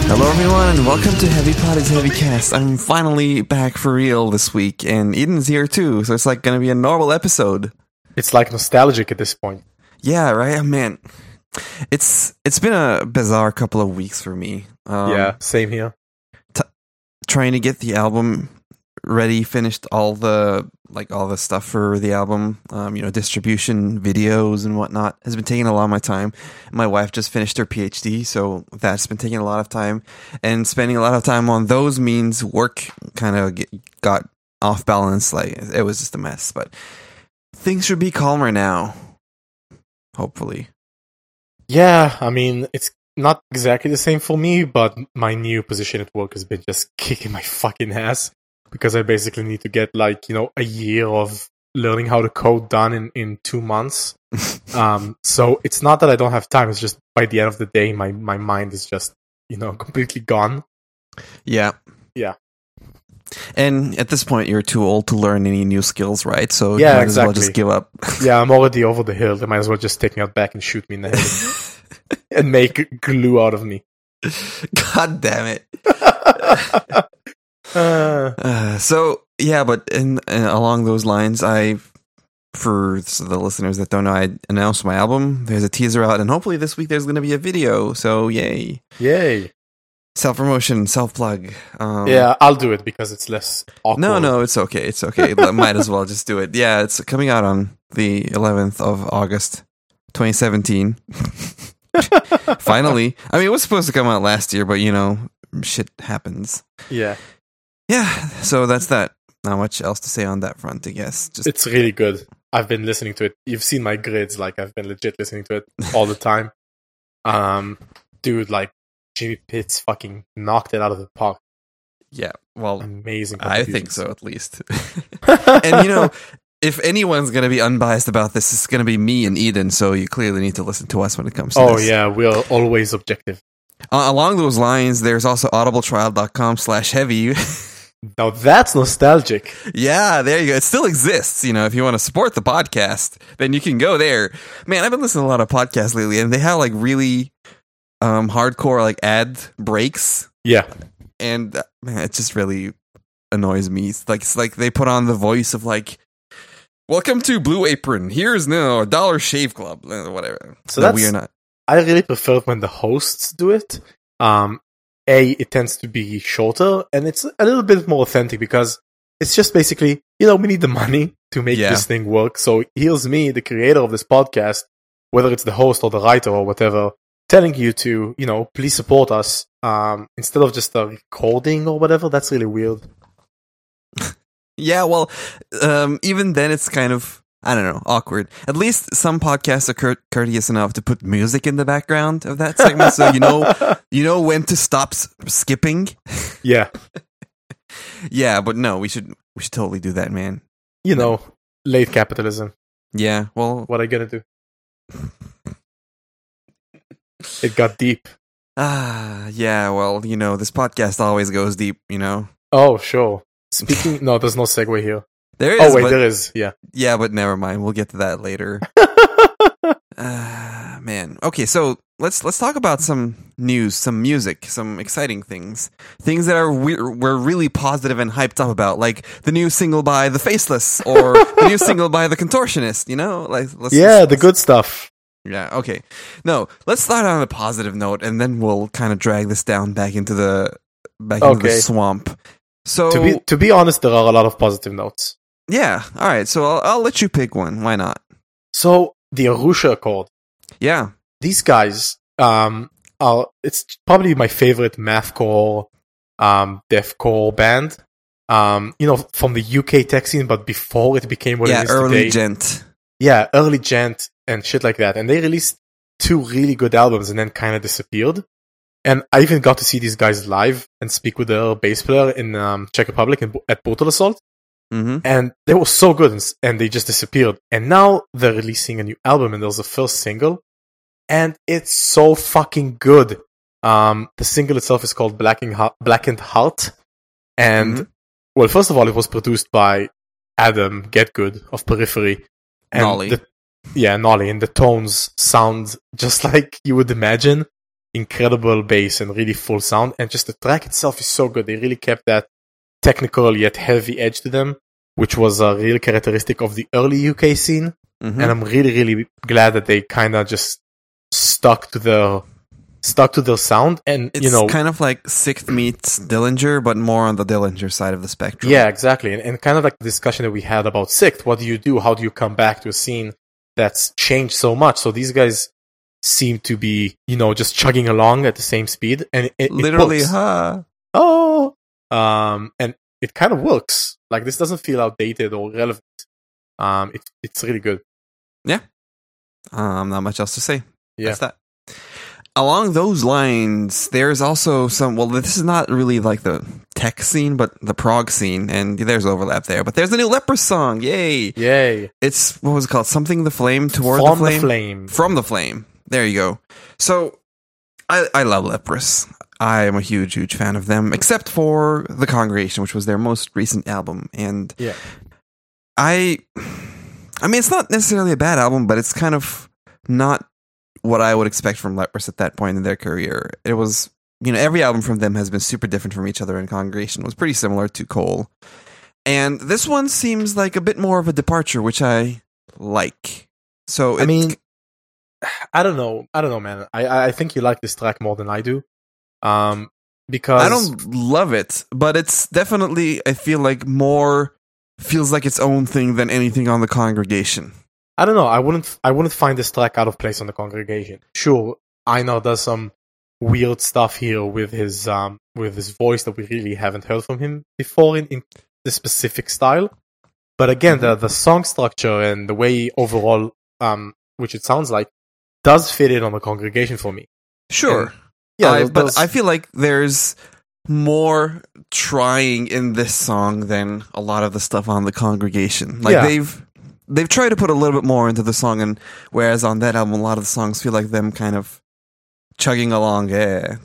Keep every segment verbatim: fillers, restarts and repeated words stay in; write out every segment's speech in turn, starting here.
Hello everyone, and welcome to Heavy Potty's Heavy Cast. I'm finally back for real this week, and Eden's here too, so it's like gonna be a normal episode. It's like nostalgic at this point. Yeah, right? Man, it's it's been a bizarre couple of weeks for me. Um, yeah, same here. T- trying to get the album ready, finished all the like all the stuff for the album, um, you know, distribution, videos, and whatnot has been taking a lot of my time. My wife just finished her PhD, so that's been taking a lot of time, and spending a lot of time on those means work kind of got off balance. Like it was just a mess, but things should be calmer now, hopefully. Yeah, I mean, it's not exactly the same for me, but my new position at work has been just kicking my fucking ass. Because I basically need to get like, you know, a year of learning how to code done in, in two months. um, so it's not that I don't have time. It's just by the end of the day, my, my mind is just, you know, completely gone. Yeah. Yeah. And at this point, you're too old to learn any new skills, right? So yeah, you might exactly. as well just give up. Yeah, I'm already over the hill. They might as well just take me out back and shoot me in the head. And make glue out of me. God damn it. Uh, uh, so yeah, but in, in along those lines, I, for the listeners that don't know, I announced my album. There's a teaser out, and hopefully this week there's going to be a video. So yay, yay! Self promotion, self plug. Um, yeah, I'll do it because it's less awkward. No, no, it's okay. It's okay. Might as well just do it. Yeah, it's coming out on the eleventh of August, twenty seventeen. Finally, I mean, it was supposed to come out last year, but you know, shit happens. Yeah. Yeah, so that's that. Not much else to say on that front, I guess. Just It's really good. I've been listening to it. You've seen my grids, like I've been legit listening to it all the time. Um, dude, like Jimmy Pitts fucking knocked it out of the park. Yeah, well, amazing. I think so, at least. And you know, if anyone's going to be unbiased about this, it's going to be me and Eden. So you clearly need to listen to us when it comes to oh, this. Oh yeah, we're always objective. Uh, along those lines, there's also audibletrial.com slash heavy. Now that's nostalgic. Yeah, there you go. It still exists. You know, if you want to support the podcast, then you can go there. Man, I've been listening to a lot of podcasts lately, and they have like really um, hardcore like ad breaks. Yeah, and uh, man, it just really annoys me. It's like it's like they put on the voice of like, "Welcome to Blue Apron. Here's now a Dollar Shave Club," whatever. So that's, we are not. I really prefer when the hosts do it. Um. A, it tends to be shorter, and it's a little bit more authentic because it's just basically, you know, we need the money to make yeah. this thing work. So here's me, the creator of this podcast, whether it's the host or the writer or whatever, telling you to, you know, please support us um, instead of just a recording or whatever. That's really weird. Yeah, well, um, even then it's kind of, I don't know, awkward. At least some podcasts are cur- courteous enough to put music in the background of that segment, so you know, you know when to stop s- skipping. Yeah, yeah, but no, we should we should totally do that, man. You know, late capitalism. Yeah, well, what are you gonna do? It got deep. Ah, yeah. Well, you know, this podcast always goes deep. You know. Oh, sure. Speaking, no, there's no segue here. There is. Oh wait, but, there is. Yeah. Yeah, but never mind. We'll get to that later. uh, man. Okay, so let's let's talk about some news, some music, some exciting things, things that are we're, we're really positive and hyped up about, like the new single by The Faceless or the new single by The Contortionist. You know, like let's, yeah, let's, the good stuff. Yeah. Okay. No, let's start on a positive note, and then we'll kind of drag this down back into the back into okay. the swamp. So to be to be honest, there are a lot of positive notes. Yeah. All right. So I'll, I'll let you pick one. Why not? So the Arusha Accord. Yeah. These guys, um, are it's probably my favorite mathcore, um, deathcore band. Um, you know, from the U K tech scene, but before it became what yeah, it is early today. gent. Yeah, early gent and shit like that. And they released two really good albums and then kind of disappeared. And I even got to see these guys live and speak with their bass player in um, Czech Republic in, at Brutal Assault. Mm-hmm. And they were so good, and, and they just disappeared. And now they're releasing a new album, and there's a first single, and it's so fucking good. Um, the single itself is called Blackened Heart, Blackened Heart. And, mm-hmm. well, first of all, it was produced by Adam Getgood of Periphery. And Nolly. The, yeah, Nolly. And the tones sound just like you would imagine incredible bass and really full sound, and just the track itself is so good. They really kept that technical yet heavy edge to them, which was a real characteristic of the early U K scene. Mm-hmm. And I'm really, really glad that they kind of just stuck to their stuck to their sound. And it's you know, kind of like Sixth meets Dillinger, but more on the Dillinger side of the spectrum. Yeah, exactly. And, and kind of like the discussion that we had about Sixth. What do you do? How do you come back to a scene that's changed so much? So these guys seem to be, you know, just chugging along at the same speed, and it, it literally, works. huh? Oh, um, and it kind of works. Like, this doesn't feel outdated or relevant. Um, it's it's really good. Yeah. Um, not much else to say. Yeah. That's that. Along those lines, there's also some. Well, this is not really like the tech scene, but the prog scene, and there's overlap there. But there's a new Leprous song. Yay! Yay! It's what was it called? Something the flame toward From the flame. the flame. From the flame. There you go. So, I I love Leprous. I am a huge, huge fan of them, except for The Congregation, which was their most recent album. And yeah. I, I mean, it's not necessarily a bad album, but it's kind of not what I would expect from Leprous at that point in their career. It was, you know, every album from them has been super different from each other, and Congregation was pretty similar to Cole. And this one seems like a bit more of a departure, which I like. So, I mean, I don't know. I don't know, man. I, I think you like this track more than I do. Um, because I don't love it, but it's definitely, I feel like, more feels like its own thing than anything on The Congregation. I don't know. I wouldn't. I wouldn't find this track out of place on The Congregation. Sure, Einar does some weird stuff here with his um with his voice that we really haven't heard from him before in, in the specific style. But again, the the song structure and the way overall, um, which it sounds like, does fit in on The Congregation for me. Sure. And, yeah, I, those, but I feel like there's more trying in this song than a lot of the stuff on The Congregation. Like, yeah. they've they've tried to put a little bit more into the song, and whereas on that album, a lot of the songs feel like them kind of chugging along. Yeah,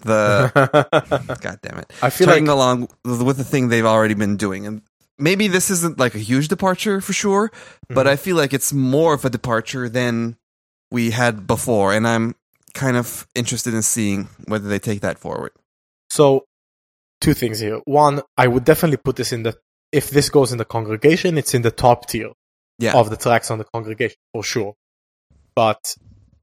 the God damn it, I feel chugging like along with the thing they've already been doing, and maybe this isn't like a huge departure for sure, mm-hmm. but I feel like it's more of a departure than we had before, and I'm kind of interested in seeing whether they take that forward. So, two things here. One, I would definitely put this in the, if this goes in The Congregation, it's in the top tier yeah. of the tracks on The Congregation, for sure. But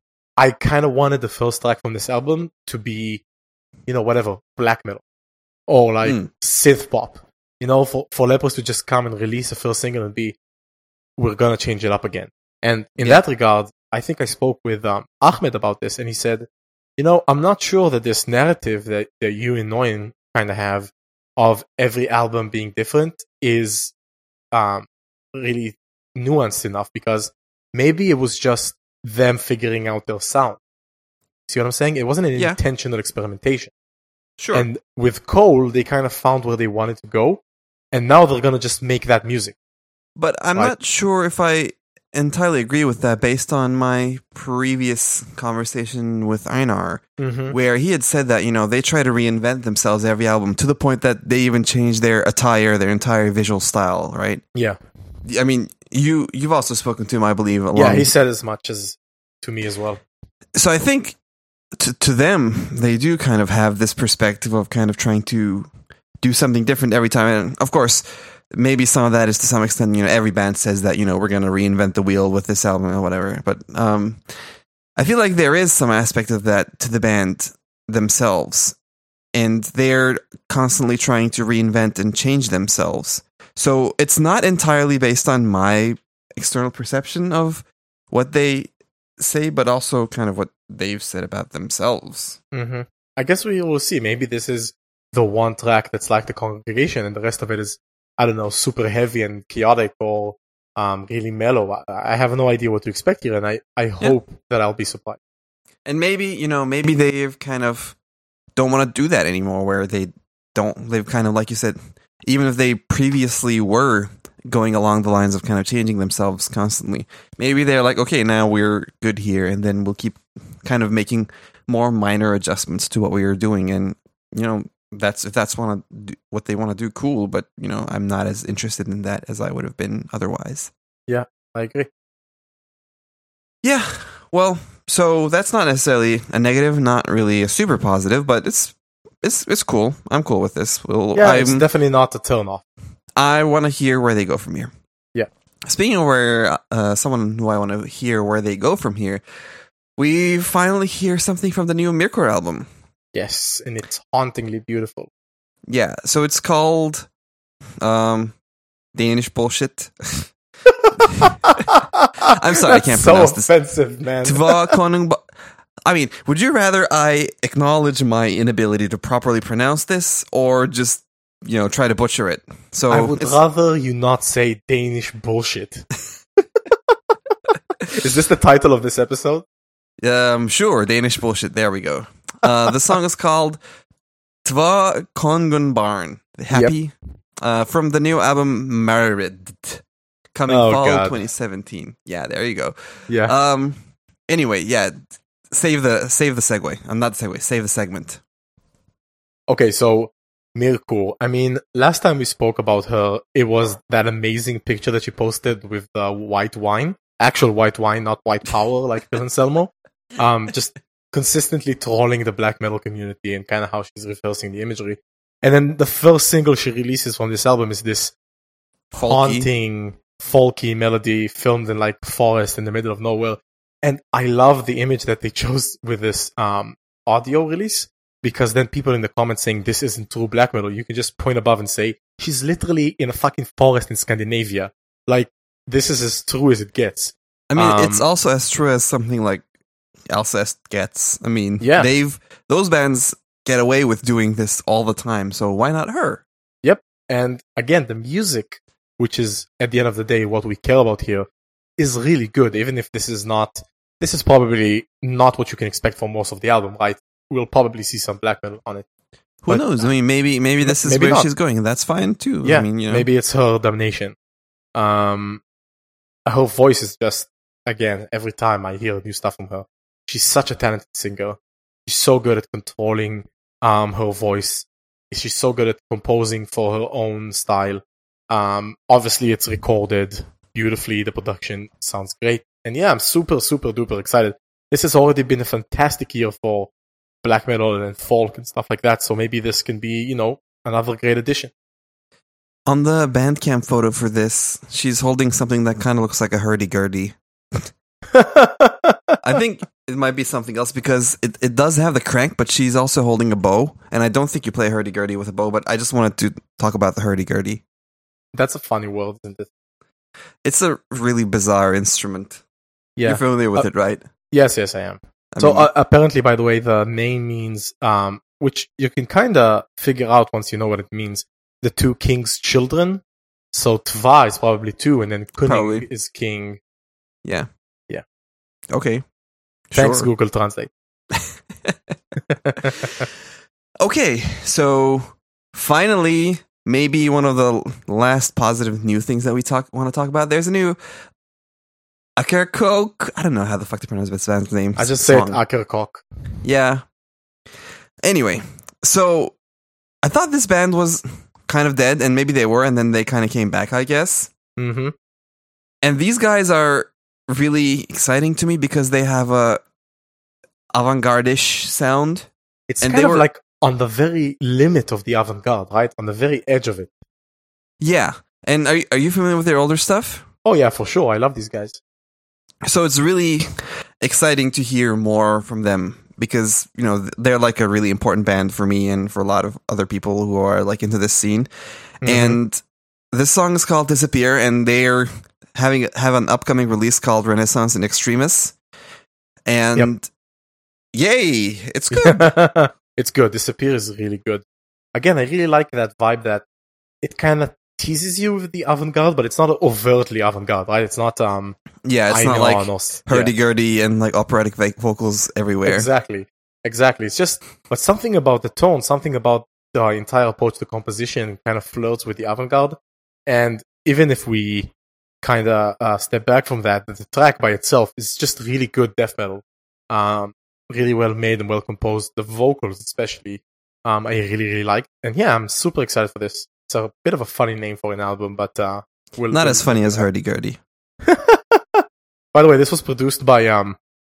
I kind of wanted the first track from this album to be, you know, whatever, black metal. Or like mm. synth pop. You know, for, for Leprous to just come and release a first single and be, we're gonna change it up again. And in yeah. that regard, I think I spoke with um, Ahmed about this, and he said, you know, I'm not sure that this narrative that, that you and Noyan kind of have of every album being different is um, really nuanced enough, because maybe it was just them figuring out their sound. See what I'm saying? It wasn't an yeah. intentional experimentation. Sure. And with Cole, they kind of found where they wanted to go, and now they're going to just make that music. But I'm right? not sure if I entirely agree with that, based on my previous conversation with Einar, mm-hmm. where he had said that, you know, they try to reinvent themselves every album to the point that they even change their attire, their entire visual style, right? Yeah. I mean, you, you've also spoken to him, I believe. Along. Yeah, he said as much as to me as well. So I think to, to them, they do kind of have this perspective of kind of trying to do something different every time. And of course, maybe some of that is to some extent, you know, every band says that, you know, we're going to reinvent the wheel with this album or whatever. But um, I feel like there is some aspect of that to the band themselves. And they're constantly trying to reinvent and change themselves. So it's not entirely based on my external perception of what they say, but also kind of what they've said about themselves. Mm-hmm. I guess we will see. Maybe this is the one track that's like The Congregation, and the rest of it is, I don't know, super heavy and chaotic, or um, really mellow. I, I have no idea what to expect here, and I, I hope yeah. that I'll be surprised. And maybe, you know, maybe they've kind of don't want to do that anymore, where they don't, they've kind of, like you said, even if they previously were going along the lines of kind of changing themselves constantly, maybe they're like, okay, now we're good here, and then we'll keep kind of making more minor adjustments to what we are doing. And, you know, that's if that's want to do, what they want to do, cool. But, you know, I'm not as interested in that as I would have been otherwise. Yeah, I agree. Yeah, well, So that's not necessarily a negative, not really a super positive, but it's it's it's cool. I'm cool with this. We'll, Yeah, I'm, it's definitely not a turn off. I want to hear where they go from here. Yeah. Speaking of where uh, someone who I want to hear where they go from here, we finally hear something from the new Mirkor album. Yes, and it's hauntingly beautiful. Yeah, so it's called um, Danish Bullshit. I'm sorry, I can't so pronounce this. offensive, man. Tva Konung. I mean, would you rather I acknowledge my inability to properly pronounce this, or just, you know, try to butcher it? So I would rather you not say Danish bullshit. Is this the title of this episode? Um, sure, Danish Bullshit. There we go. Uh, the song is called Tva Kongun Barn. Happy. Yep. Uh, from the new album Married. Coming oh, fall God. twenty seventeen. Yeah, there you go. Yeah. Um. Anyway, yeah. Save the save the segue. I'm not the segue. Save the segment. Okay, so Mirkor. I mean, last time we spoke about her, it was that amazing picture that she posted with the white wine, actual white wine, not white power like Phil Anselmo. Um, just consistently trolling the black metal community and kind of how she's reversing the imagery. And then the first single she releases from this album is this Folky. haunting, folky melody filmed in like forest in the middle of nowhere. And I love the image that they chose with this um, audio release, because then people in the comments saying this isn't true black metal, you can just point above and say, she's literally in a fucking forest in Scandinavia. Like, this is as true as it gets. I mean, um, it's also as true as something like Alcest gets. I mean, yeah. they've those bands get away with doing this all the time, so why not her? Yep. And again, the music, which is at the end of the day what we care about here, is really good, even if this is not, this is probably not what you can expect from most of the album, right? We'll probably see some black metal on it. Who but, knows? I mean, maybe maybe this is maybe where not. she's going, and that's fine too. Yeah, I mean, you know. maybe it's her damnation. Um, her voice is just, again, every time I hear new stuff from her, she's such a talented singer. She's so good at controlling um her voice. She's so good at composing for her own style. Um, obviously, it's recorded beautifully. The production sounds great. And yeah, I'm super, super duper excited. This has already been a fantastic year for black metal and folk and stuff like that. So maybe this can be, you know, another great addition. On the Bandcamp photo for this, she's holding something that kind of looks like a hurdy-gurdy. I think it might be something else, because it, it does have the crank, but she's also holding a bow. And I don't think you play hurdy-gurdy with a bow, but I just wanted to talk about the hurdy-gurdy. That's a funny word, isn't it? It's a really bizarre instrument. Yeah. You're familiar with uh, it, right? Yes, yes, I am. I so mean, uh, apparently, by the way, the name means, um, which you can kind of figure out once you know what it means, the two kings' children. So Tva is probably two, and then Kuning Probably. is king. yeah. Yeah. Okay. Thanks, Sure. Google Translate. Okay, so finally, maybe one of the last positive new things that we talk want to talk about. There's a new Akerkok. I don't know how the fuck to pronounce this band's name. I just said Song. Akerkok. Yeah. Anyway, so I thought this band was kind of dead, and maybe they were, and then they kind of came back, I guess. Mm-hmm. And these guys are really exciting to me because they have a avant-garde-ish sound. It's And kind they of were- like on the very limit of the avant-garde, right? On the very edge of it. Yeah. And are are you familiar with their older stuff? Oh yeah, for sure. I love these guys. So it's really exciting to hear more from them, because, you know, they're like a really important band for me and for a lot of other people who are like into this scene. Mhm. And this song is called Disappear, and they're having have an upcoming release called Renaissance in Extremis. And yay, it's good. It's good. Disappear is really good. Again, I really like that vibe that it kind of teases you with the avant-garde, but it's not overtly avant-garde, right? It's not um Yeah, it's not Aenon like or s- hurdy-gurdy and like operatic vo- vocals yeah, everywhere. exactly, exactly. It's just, but something about the tone, something about the entire approach to composition kind of flirts with the avant-garde. And even if we kind of uh, step back from that, the track by itself is just really good death metal. Um, really well made and well composed. The vocals, especially, um, I really, really like. And yeah, I'm super excited for this. It's a bit of a funny name for an album, but uh, we'll, Not we'll- as funny as hurdy-gurdy. By the way, this was produced by um,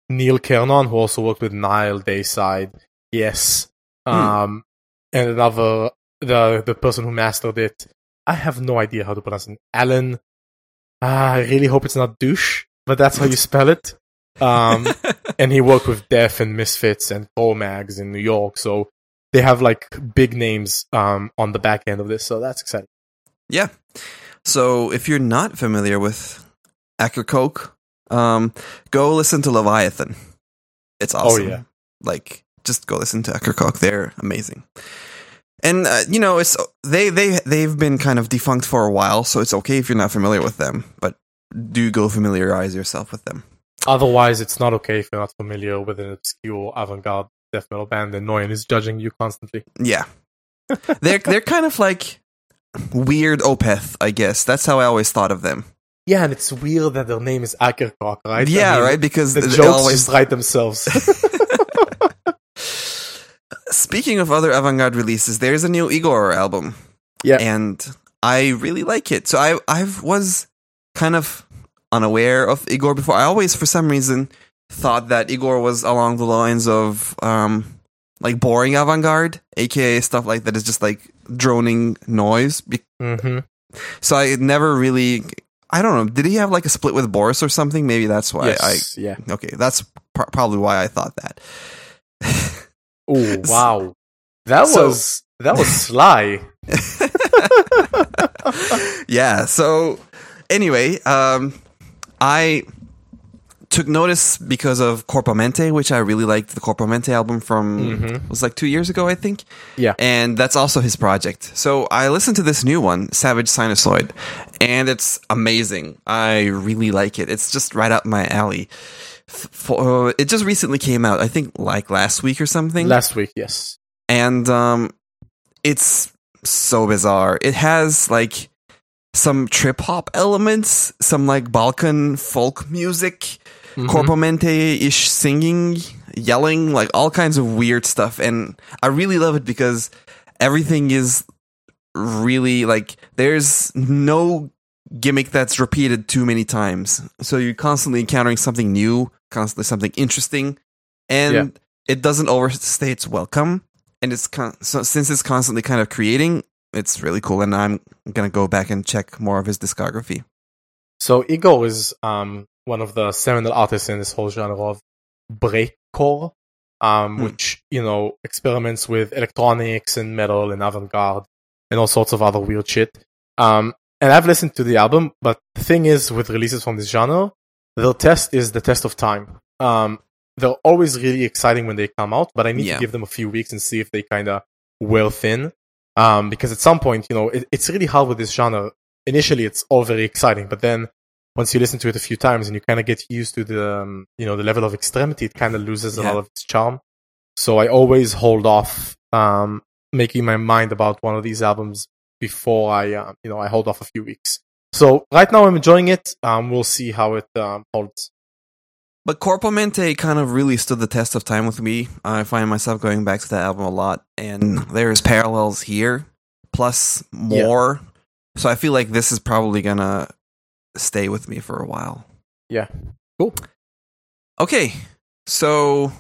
Neil Kernon, who also worked with Nile, Dayside, yes, um, hmm. and another the the person who mastered it. I have no idea how to pronounce it. Alan. Uh, I really hope it's not douche, but that's how you spell it. Um, and he worked with Def and Misfits and Mags in New York, so they have like big names um, on the back end of this, so that's exciting. Yeah. So if you're not familiar with Akercoke, um, go listen to Leviathan. It's awesome. Oh yeah. Like, just go listen to Akercoke. They're amazing. And uh, you know, it's they they they've been kind of defunct for a while, so it's okay if you're not familiar with them, but do go familiarize yourself with them. Otherwise, it's not okay if you're not familiar with an obscure avant-garde death metal band and Noyan is judging you constantly. Yeah. they're they're kind of like weird Opeth, I guess. That's how I always thought of them. Yeah, and it's weird that their name is Akercoke, right? Yeah, I mean, right, because the they jokes always just write themselves. Speaking of other avant-garde releases, there's a new Igor album. Yeah. And I really like it. So I I was kind of unaware of Igor before. I always, for some reason, thought that Igor was along the lines of um, like boring avant-garde, aka stuff like that is just like droning noise. Mm-hmm. So I never really, I don't know, did he have like a split with Boris or something? Maybe that's why yes, I, yeah. Okay, that's pr- probably why I thought that. Oh, wow. That so, was, that was sly. Yeah, so anyway, um, I took notice because of Corpo Mente, which I really liked. The Corpo Mente album from, mm-hmm. it was like two years ago, I think. Yeah. And that's also his project. So I listened to this new one, Savage Sinusoid, and it's amazing. I really like it. It's just right up my alley. For, uh, it just recently came out, I think like last week or something. Last week, yes. And um, it's so bizarre. It has like some trip hop elements, some like Balkan folk music, mm-hmm. Corpo Mente-ish singing, yelling, like all kinds of weird stuff. And I really love it because everything is really like, there's no gimmick that's repeated too many times. So you're constantly encountering something new, constantly something interesting, and yeah. it doesn't overstay its welcome. And it's con- so since it's constantly kind of creating, it's really cool. And I'm gonna go back and check more of his discography. So Igor is um, one of the seminal artists in this whole genre of breakcore, um, hmm. which you know experiments with electronics and metal and avant-garde and all sorts of other weird shit. Um, and I've listened to the album, but the thing is, with releases from this genre, their test is the test of time. Um, they're always really exciting when they come out, but I need yeah. to give them a few weeks and see if they kind of wear thin. Um, because at some point, you know, it, it's really hard with this genre. Initially, it's all very exciting, but then once you listen to it a few times and you kind of get used to the, um, you know, the level of extremity, it kind of loses a yeah. lot of its charm. So I always hold off, um, making my mind about one of these albums before I, uh, you know, I hold off a few weeks. So right now I'm enjoying it. Um, we'll see how it um, holds. But Corpo Mente kind of really stood the test of time with me. I find myself going back to that album a lot, and there's parallels here, plus more. Yeah. So I feel like this is probably gonna stay with me for a while. Yeah. Cool. Okay. So,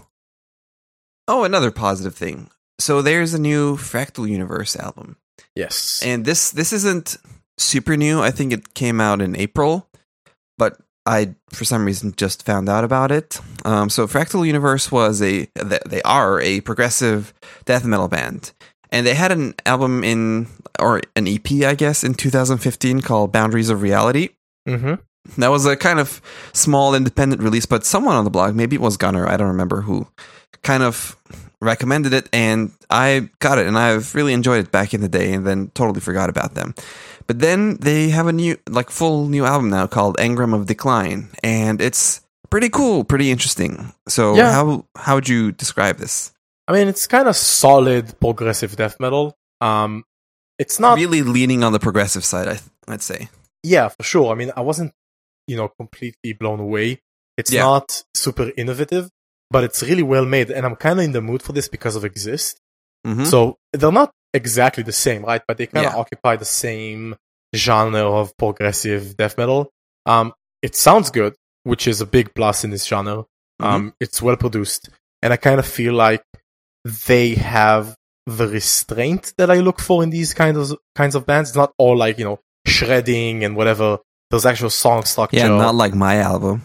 oh, another positive thing. So there's a new Fractal Universe album. Yes. And this this isn't super new. I think it came out in April, but I, for some reason, just found out about it. Um, so Fractal Universe was a, they are a progressive death metal band. And they had an album in, or an E P, I guess, in two thousand fifteen called Boundaries of Reality. Mm-hmm. That was a kind of small independent release, but someone on the blog, maybe it was Gunnar, I don't remember who, kind of recommended it, and I got it, and I've really enjoyed it back in the day, and then totally forgot about them. But then they have a new, like, full new album now called Engram of Decline, and it's pretty cool, pretty interesting. So yeah. how how would you describe this? I mean, it's kind of solid progressive death metal. Um, it's not really leaning on the progressive side, I th- I'd say. Yeah, for sure. I mean, I wasn't, you know, completely blown away. It's yeah. not super innovative, but it's really well made, and I'm kind of in the mood for this because of Exist. Mm-hmm. So they're not exactly the same, right? But they kind of yeah. occupy the same genre of progressive death metal. Um, it sounds good, which is a big plus in this genre. Um, it's well produced, and I kind of feel like they have the restraint that I look for in these kinds of kinds of bands. It's not all like, you know, shredding and whatever. There's actual song structure. Yeah, not like my album.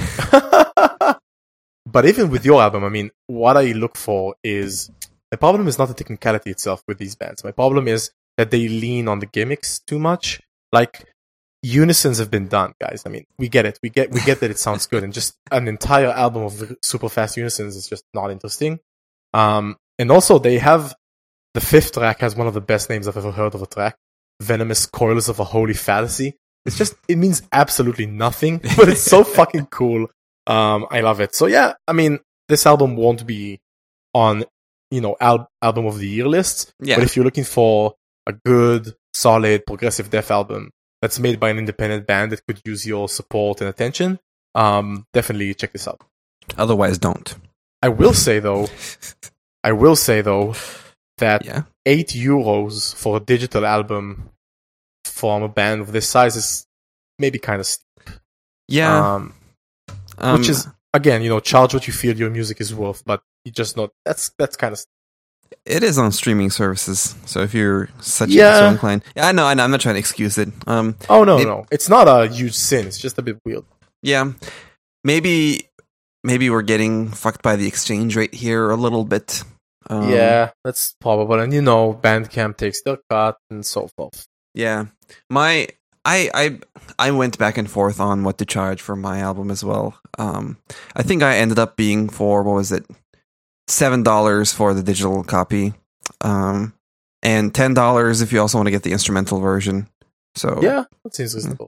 But even with your album, I mean, what I look for is, the problem is not the technicality itself with these bands. My problem is that they lean on the gimmicks too much. Like, unisons have been done, guys. I mean, we get it. We get we get that it sounds good, and just an entire album of super fast unisons is just not interesting. Um, and also, they have the fifth track has one of the best names I've ever heard of a track: "Venomous Coils of a Holy Fallacy." It's just, it means absolutely nothing, but it's so fucking cool. Um, I love it. So yeah, I mean, this album won't be on, you know, al- album of the year lists. Yeah. But if you're looking for a good, solid, progressive death album that's made by an independent band that could use your support and attention, um, definitely check this out. Otherwise, don't. I will say though, I will say though, that Yeah. eight euros for a digital album from a band of this size is maybe kind of steep. Yeah. Um, Um, which is, again, you know, charge what you feel your music is worth, but you just not, that's, that's kind of, it is on streaming services, so if you're such Yeah. so inclined, yeah, I know, I know, I'm not trying to excuse it. Um, oh no, It- no, it's not a huge sin, it's just a bit weird. yeah, maybe, maybe we're getting fucked by the exchange rate here a little bit. Um, Yeah, that's probable, and you know, Bandcamp takes their cut and so forth. yeah. My, I, I, I went back and forth on what to charge for my album as well. Um, I think I ended up being for, what was it, seven dollars for the digital copy, um, and ten dollars if you also want to get the instrumental version. So Yeah, that seems reasonable.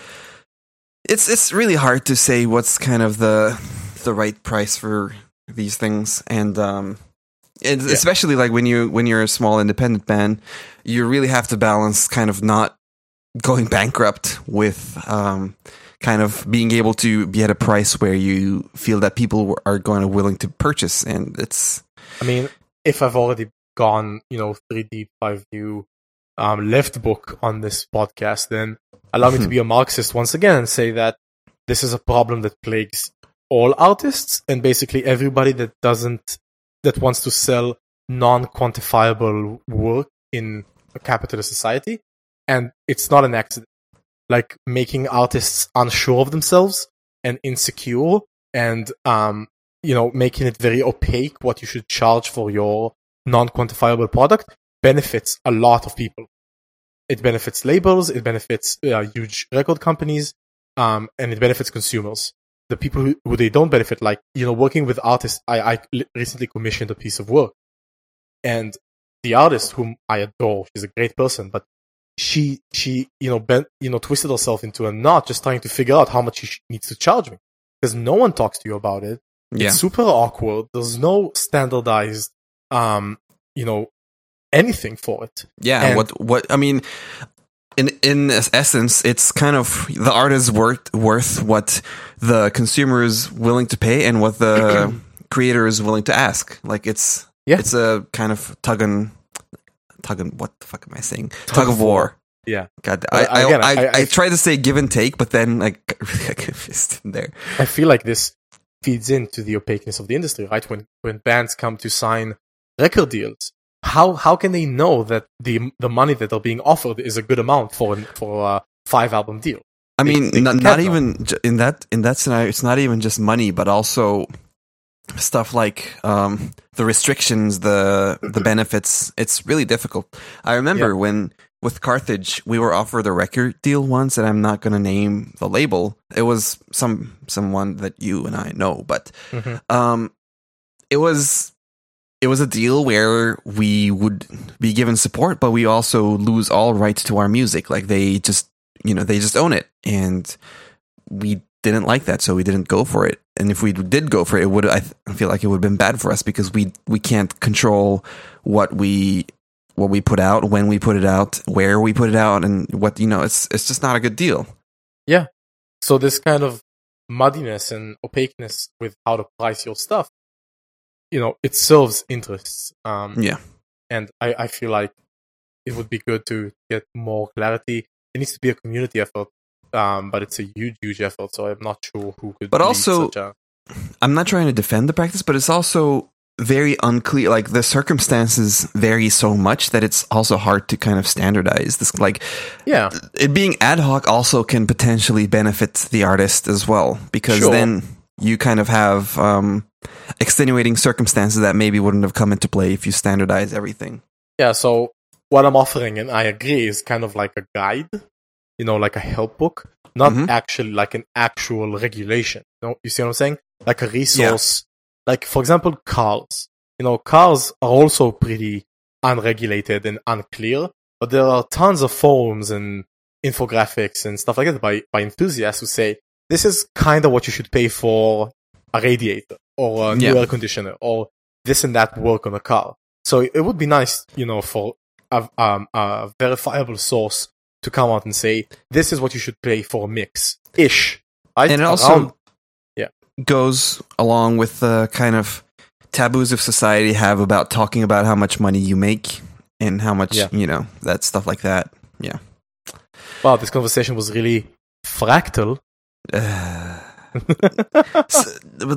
it's it's really hard to say what's kind of the the right price for these things, and um, and Yeah. especially like when you when you're a small independent band, you really have to balance kind of not going bankrupt with um, kind of being able to be at a price where you feel that people are going to willing to purchase, and it's I mean, if I've already gone, you know, three deep, five view, um, left book on this podcast, then allow me to be a Marxist once again and say that this is a problem that plagues all artists and basically everybody that doesn't, that wants to sell non-quantifiable work in a capitalist society. And it's not an accident. Like, making artists unsure of themselves and insecure and, um, you know, making it very opaque what you should charge for your non-quantifiable product benefits a lot of people. It benefits labels, it benefits uh, huge record companies, um, and it benefits consumers. The people who, who they don't benefit, like, you know, working with artists, I, I recently commissioned a piece of work. And the artist, whom I adore, she's a great person, but she, she, you know, bent, you know, twisted herself into a knot just trying to figure out how much she sh- needs to charge me. Because no one talks to you about it. yeah. It's super awkward. There's no standardized, um, you know, anything for it. Yeah, And- what what I mean, in in essence, it's kind of the art is worth worth what the consumer is willing to pay and what the creator is willing to ask. Like, it's Yeah. it's a kind of tug and tug and what the fuck am I saying? Tug, Tug of of war. war. Yeah. God, Well, I I, again, I, I- I, I- tried to say give and take, but then like I confused in there. I feel like this feeds into the opaqueness of the industry, right? When when bands come to sign record deals, how how can they know that the the money that they're being offered is a good amount for an, for a five album deal? I They- mean, they not, can't not know. even j- in that in that scenario. It's not even just money, but also stuff like um, the restrictions, the the benefits. It's really difficult. I remember Yeah. when with Carthage, we were offered a record deal once, and I'm not going to name the label. It was some someone that you and I know, but Mhm. um, it was. It was a deal where we would be given support, but we also lose all rights to our music. Like, they just, you know, they just own it, and we didn't like that, so we didn't go for it. And if we did go for it, it would, I th- feel like it would have been bad for us because we we can't control what we what we put out, when we put it out, where we put it out, and what, you know. It's it's just not a good deal. So this kind of muddiness and opaqueness with how to price your stuff, you know, it serves interests. Um, Yeah. And I, I feel like it would be good to get more clarity. It needs to be a community effort, um, but it's a huge, huge effort. So I'm not sure who could. But lead also- such a, I'm not trying to defend the practice, but it's also very unclear. Like the circumstances vary so much that it's also hard to kind of standardize this. Like, yeah, it being ad hoc also can potentially benefit the artist as well, because Sure. then you kind of have um, extenuating circumstances that maybe wouldn't have come into play if you standardize everything. Yeah, so what I'm offering, and I agree, is kind of like a guide, you know, like a help book, not Mhm. actually like an actual regulation. You know, you see what I'm saying? Like a resource. Like, for example, cars. You know, cars are also pretty unregulated and unclear, but there are tons of forums and infographics and stuff like that by, by enthusiasts who say, this is kind of what you should pay for a radiator or a new Yeah. air conditioner or this and that work on a car. So it would be nice, you know, for a, um, a verifiable source to come out and say, this is what you should pay for a mix. Ish. Right? And it also Around- goes along with the kind of taboos of society have about talking about how much money you make and how much, Yeah. you know, that stuff like that. Yeah. Wow, this conversation was really fractal. Uh, so,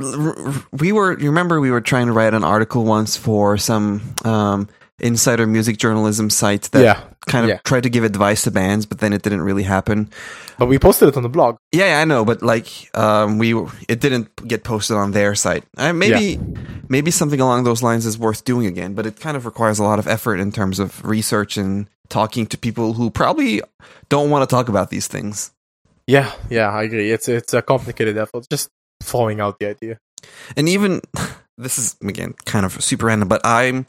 we were, you remember we were trying to write an article once for some um, insider music journalism site that yeah, kind of yeah. tried to give advice to bands, but then it didn't really happen. but we posted it on the blog. Yeah, yeah, I know, but like um, we, it didn't get posted on their site. Uh, maybe, maybe something along those lines is worth doing again, but it kind of requires a lot of effort in terms of research and talking to people who probably don't want to talk about these things. Yeah, yeah, I agree. It's it's a complicated effort. Just throwing out the idea. And even this is again kind of super random, but I'm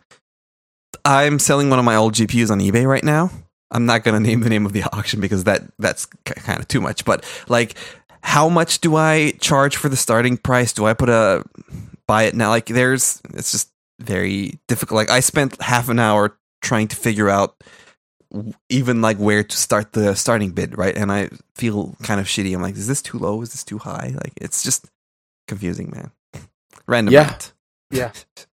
I'm selling one of my old G P Us on eBay right now. I'm not going to name the name of the auction because that that's k- kind of too much. But like, how much do I charge for the starting price? Do I put a buy it now? Like, there's it's just very difficult. Like, I spent half an hour trying to figure out even like where to start the starting bid, right? And I feel kind of shitty. I'm like, is this too low? Is this too high? Like, it's just confusing, man. Random. Yeah. rant. Yeah.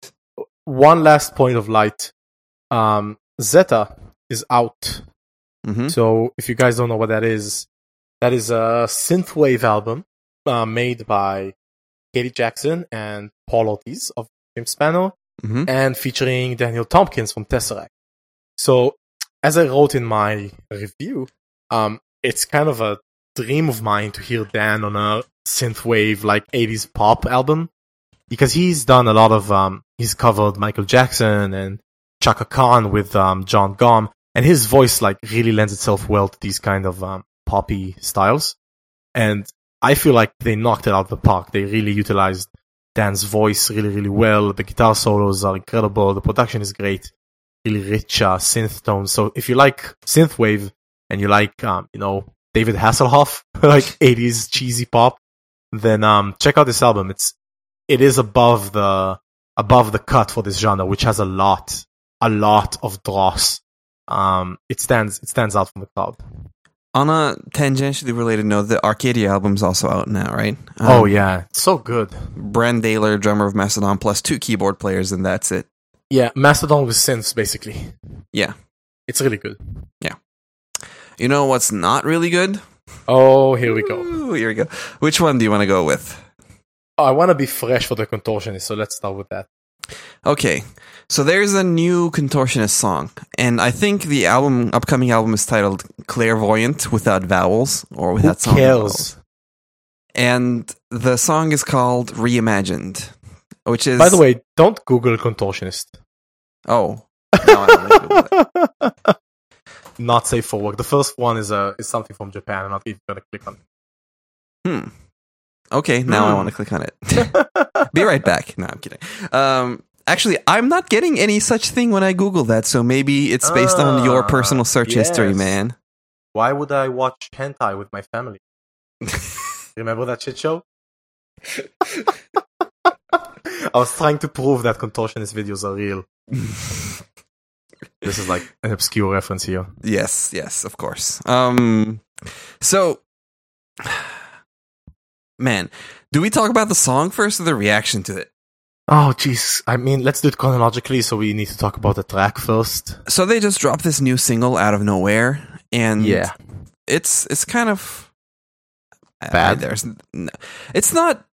One last point of light. Um, Zeta is out. Mm-hmm. So if you guys don't know what that is, that is a synthwave album uh, made by Katie Jackson and Paul Ortiz of Jim Spano, Mm-hmm. and featuring Daniel Tompkins from Tesseract. So, as I wrote in my review, um, it's kind of a dream of mine to hear Dan on a synthwave like eighties pop album, because he's done a lot of um, he's covered Michael Jackson and Chaka Khan with um, John Gom, and his voice like really lends itself well to these kind of um, poppy styles. And I feel like they knocked it out of the park. They really utilized Dan's voice really, really well. The guitar solos are incredible. The production is great. Really rich uh, synth tones. So if you like synthwave and you like, um, you know, David Hasselhoff, like eighties cheesy pop, then um, check out this album. It's it is above the above the cut for this genre, which has a lot, a lot of dross. Um, it stands it stands out from the crowd. On a tangentially related note, the Arcadia album's also out now, right? Um, Oh yeah, it's so good. Bran Daler, drummer of Mastodon, plus two keyboard players, and that's it. Yeah, Mastodon with synths basically. Yeah. It's really good. You know what's not really good? Oh, here we go. Ooh, here we go. Which one do you want to go with? Oh, I want to be fresh for the Contortionist, so let's start with that. Okay, so there's a new Contortionist song, and I think the album, upcoming album, is titled "Clairvoyant" without vowels or without Who song cares? vowels. And the song is called "Reimagined," which is, By the way, don't Google Contortionist. oh, no, I don't like Google it. Not safe for work. The first one is a is something from Japan. I'm not even gonna click on it. Hmm. Okay, now I Hmm. want to click on it. Be right back. No, I'm kidding. Um, actually, I'm not getting any such thing when I Google that, so maybe it's based on your Ah, personal search history, yes. man. Why would I watch hentai with my family? Remember that shit show? I was trying to prove that Contortionist videos are real. This is like an obscure reference here. Yes, yes, of course. Um, so, man, do we talk about the song first or the reaction to it? Oh, jeez. I mean, let's do it chronologically, so we need to talk about the track first. So they just dropped this new single out of nowhere, and Yeah. it's it's kind of Bad? I- there's, n- it's not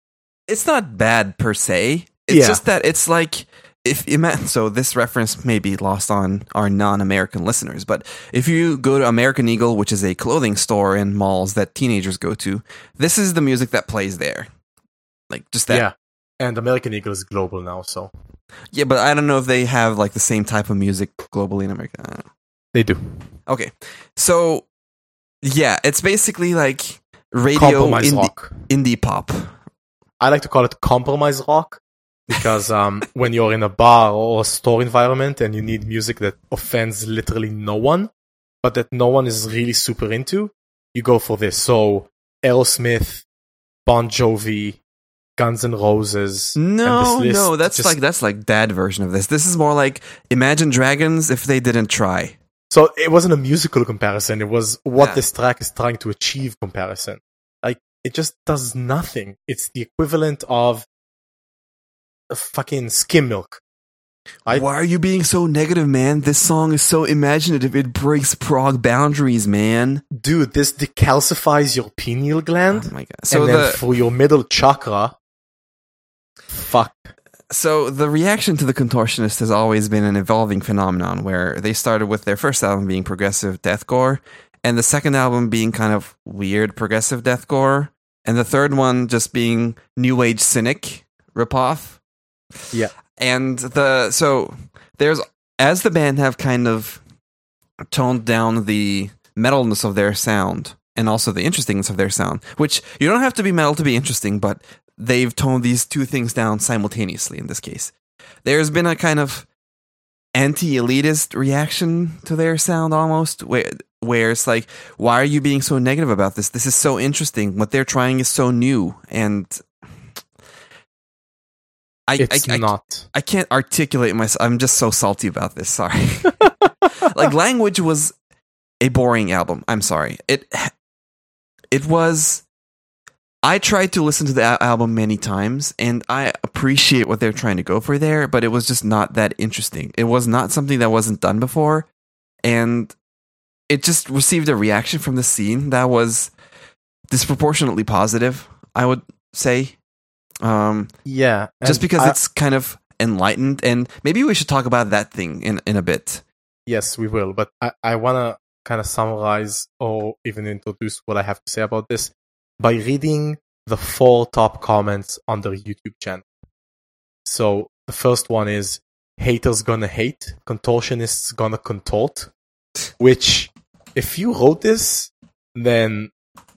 it's not bad per se. It's Yeah. just that it's like if ima- so this reference may be lost on our non-American listeners, but if you go to American Eagle, which is a clothing store in malls that teenagers go to, this is the music that plays there. Like just that. Yeah. And American Eagle is global now, so Yeah, but I don't know if they have like the same type of music globally in America. I don't know. they do. Okay. So yeah, it's basically like radio Compromise indie, rock. indie pop. I like to call it compromise rock because um, when you're in a bar or a store environment and you need music that offends literally no one, but that no one is really super into, you go for this. So Aerosmith, Bon Jovi, Guns N' Roses. and No, this list no, that's just- like that's like dad version of this. This is more like Imagine Dragons if they didn't try. So it wasn't a musical comparison. It was what Yeah. this track is trying to achieve comparison. Like, it just does nothing. It's the equivalent of a fucking skim milk. I- Why are you being so negative, man? This song is so imaginative. It breaks prog boundaries, man. Dude, this decalcifies your pineal gland. Oh my god. So and then the for your middle chakra, fuck. so the reaction to the Contortionist has always been an evolving phenomenon where they started with their first album being progressive deathcore, and the second album being kind of weird progressive deathcore, and the third one just being new age cynic ripoff. Yeah. And the so there's as the band have kind of toned down the metalness of their sound and also the interestingness of their sound, which you don't have to be metal to be interesting, but they've toned these two things down simultaneously in this case. There's been a kind of anti-elitist reaction to their sound almost, where, where it's like, why are you being so negative about this? This is so interesting. What they're trying is so new. And I, It's I, I, not. I can't articulate myself. I'm just so salty about this. Sorry. Like, Language was a boring album. I'm sorry. It it was. I tried to listen to the al- album many times, and I appreciate what they're trying to go for there, but it was just not that interesting. It was not something that wasn't done before, and it just received a reaction from the scene that was disproportionately positive, I would say. Um, Yeah. just and because I- it's kind of enlightened, and maybe we should talk about that thing in, in a bit. Yes, we will. But I, I want to kind of summarize or even introduce what I have to say about this by reading the four top comments on their YouTube channel. So the first one is haters gonna hate, contortionists gonna contort, which if you wrote this, then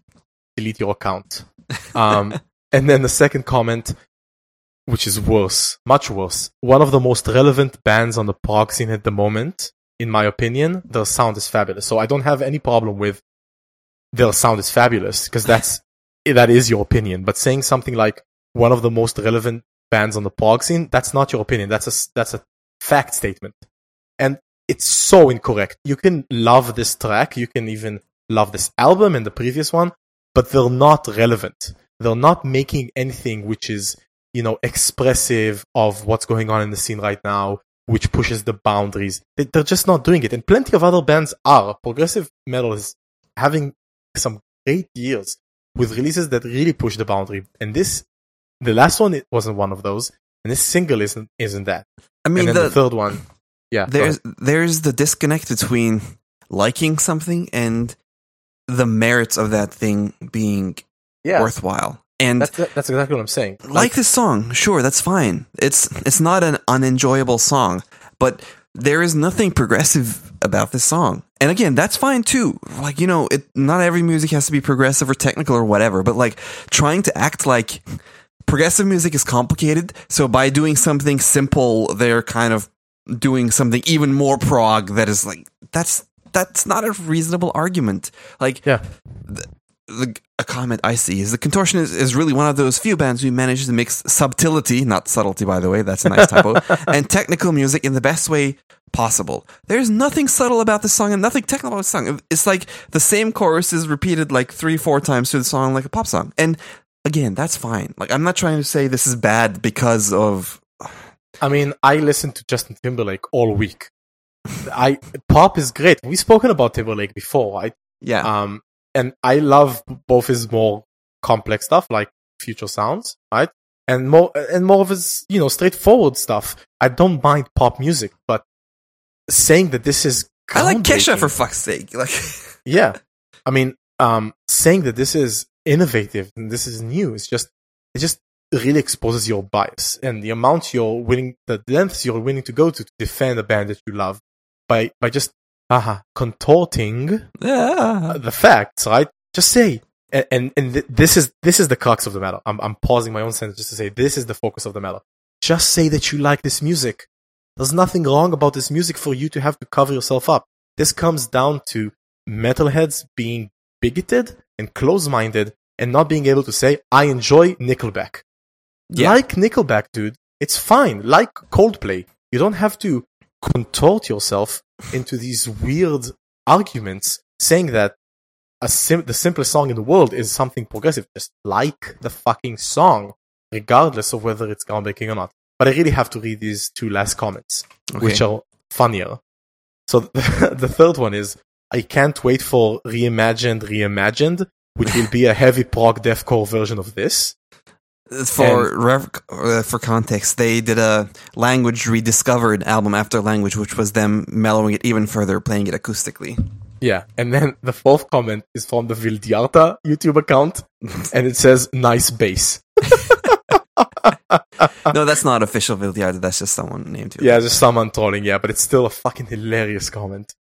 delete your account. Um, and then the second comment, which is worse, much worse. One of the most relevant bands on the prog scene at the moment, in my opinion, their sound is fabulous. So I don't have any problem with their sound is fabulous, because that's that is your opinion. But saying something like one of the most relevant bands on the prog scene, that's not your opinion. That's a that's a fact statement, and it's so incorrect. You can love this track, you can even love this album and the previous one, but they're not relevant. They're not making anything which is, you know, expressive of what's going on in the scene right now, which pushes the boundaries. They- They're just not doing it. And plenty of other bands are. Progressive metal is having some great years with releases that really push the boundary. And this, the last one, it wasn't one of those. And this single isn't isn't that. I mean, And then the, the, third one, yeah. go there's ahead. there's the disconnect between liking something and the merits of that thing being yeah, worthwhile. And that's that's exactly what I'm saying. like this song, sure, that's fine. It's it's not an unenjoyable song, but there is nothing progressive about this song. And again, that's fine too. Like, you know, it not every music has to be progressive or technical or whatever, but like trying to act like progressive music is complicated, so by doing something simple, they're kind of doing something even more prog that is like that's that's not a reasonable argument. Like, Yeah. the, the a comment I see is the Contortionist is, is really one of those few bands who manages to mix subtlety, not subtlety by the way, that's a nice typo, and technical music in the best way possible. There's nothing subtle about this song and nothing technical about the song. It's like the same chorus is repeated like three, four times through the song like a pop song. And again, that's fine. Like, I'm not trying to say this is bad because of... I mean, I listened to Justin Timberlake all week. I pop is great. We've spoken about Timberlake before, right? Yeah. Um, and I love both his more complex stuff, like Future Sounds, right? and more and more of his, you know, straightforward stuff. I don't mind pop music, but saying that this is I like Kesha for fuck's sake. Like, yeah, I mean, um, saying that this is innovative and this is new is just it just really exposes your bias and the amount you're willing, the lengths you're willing to go to to defend a band that you love by by just uh, contorting yeah. the facts, right? Just say, and and, and th- this is this is the crux of the matter. I'm I'm pausing my own sentence just to say this is the focus of the matter. Just say that you like this music. There's nothing wrong about this music for you to have to cover yourself up. This comes down to metalheads being bigoted and close-minded and not being able to say, I enjoy Nickelback. Yeah. Like Nickelback, dude. It's fine. Like Coldplay. You don't have to contort yourself into these weird arguments saying that a sim- the simplest song in the world is something progressive. Just like the fucking song, regardless of whether it's groundbreaking or not. But I really have to read these two last comments, okay, which are funnier. So the, the third one is, I can't wait for Reimagined Reimagined, which will be a heavy prog deathcore version of this. For and, rev, uh, for context, they did a Language Rediscovered album after Language, which was them mellowing it even further, playing it acoustically. Yeah, and then the fourth comment is from the Vildiarta YouTube account, and it says, nice bass. No, that's not official Vildiarta, that's just someone named you. Yeah, just someone trolling, yeah, but it's still a fucking hilarious comment.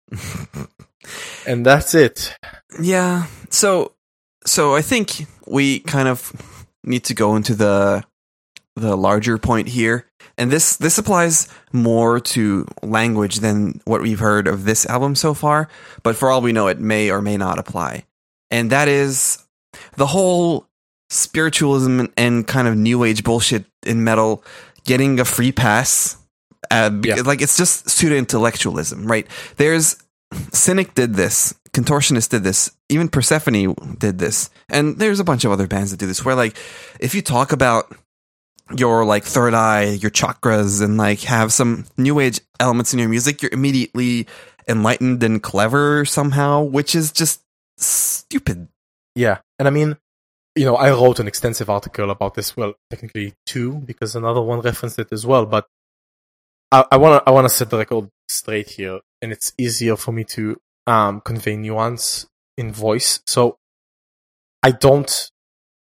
And that's it. Yeah, so so I think we kind of need to go into the the larger point here, and this this applies more to Language than what we've heard of this album so far, but for all we know it may or may not apply. And that is the whole spiritualism and kind of new age bullshit in metal getting a free pass. Uh, yeah. Like, it's just pseudo-intellectualism, right? There's Cynic did this, Contortionist did this, even Persephone did this, and there's a bunch of other bands that do this, where, like, if you talk about your, like, third eye, your chakras, and, like, have some new age elements in your music, you're immediately enlightened and clever somehow, which is just stupid. Yeah, and I mean, you know, I wrote an extensive article about this, well, technically two, because another one referenced it as well, but I want to I want to set the record straight here, and it's easier for me to um, convey nuance in voice. So I don't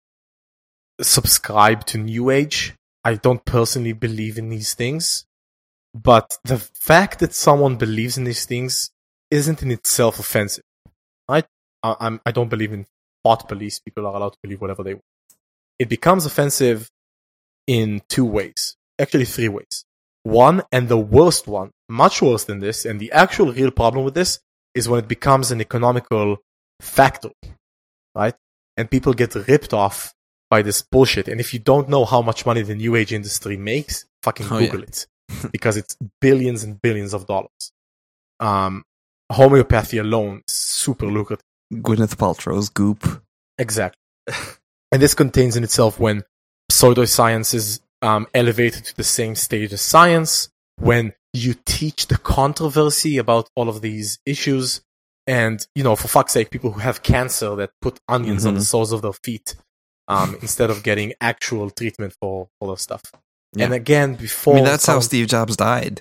subscribe to New Age. I don't personally believe in these things, but the fact that someone believes in these things isn't in itself offensive. I I, I'm, I don't believe in thought police. People are allowed to believe whatever they want. It becomes offensive in two ways, actually three ways. One, and the worst one, much worse than this, and the actual real problem with this, is when it becomes an economical factor, right? And people get ripped off by this bullshit. And if you don't know how much money the New Age industry makes, fucking oh, Google yeah. it. Because it's billions and billions of dollars. Um, homeopathy alone is super lucrative. Gwyneth Paltrow's Goop. Exactly. And this contains in itself when pseudoscience is Um, elevated to the same stage as science, when you teach the controversy about all of these issues, and, you know, for fuck's sake, people who have cancer that put onions mm-hmm. on the soles of their feet um, instead of getting actual treatment for all this stuff. Yeah. And again, before... I mean, that's some... how Steve Jobs died.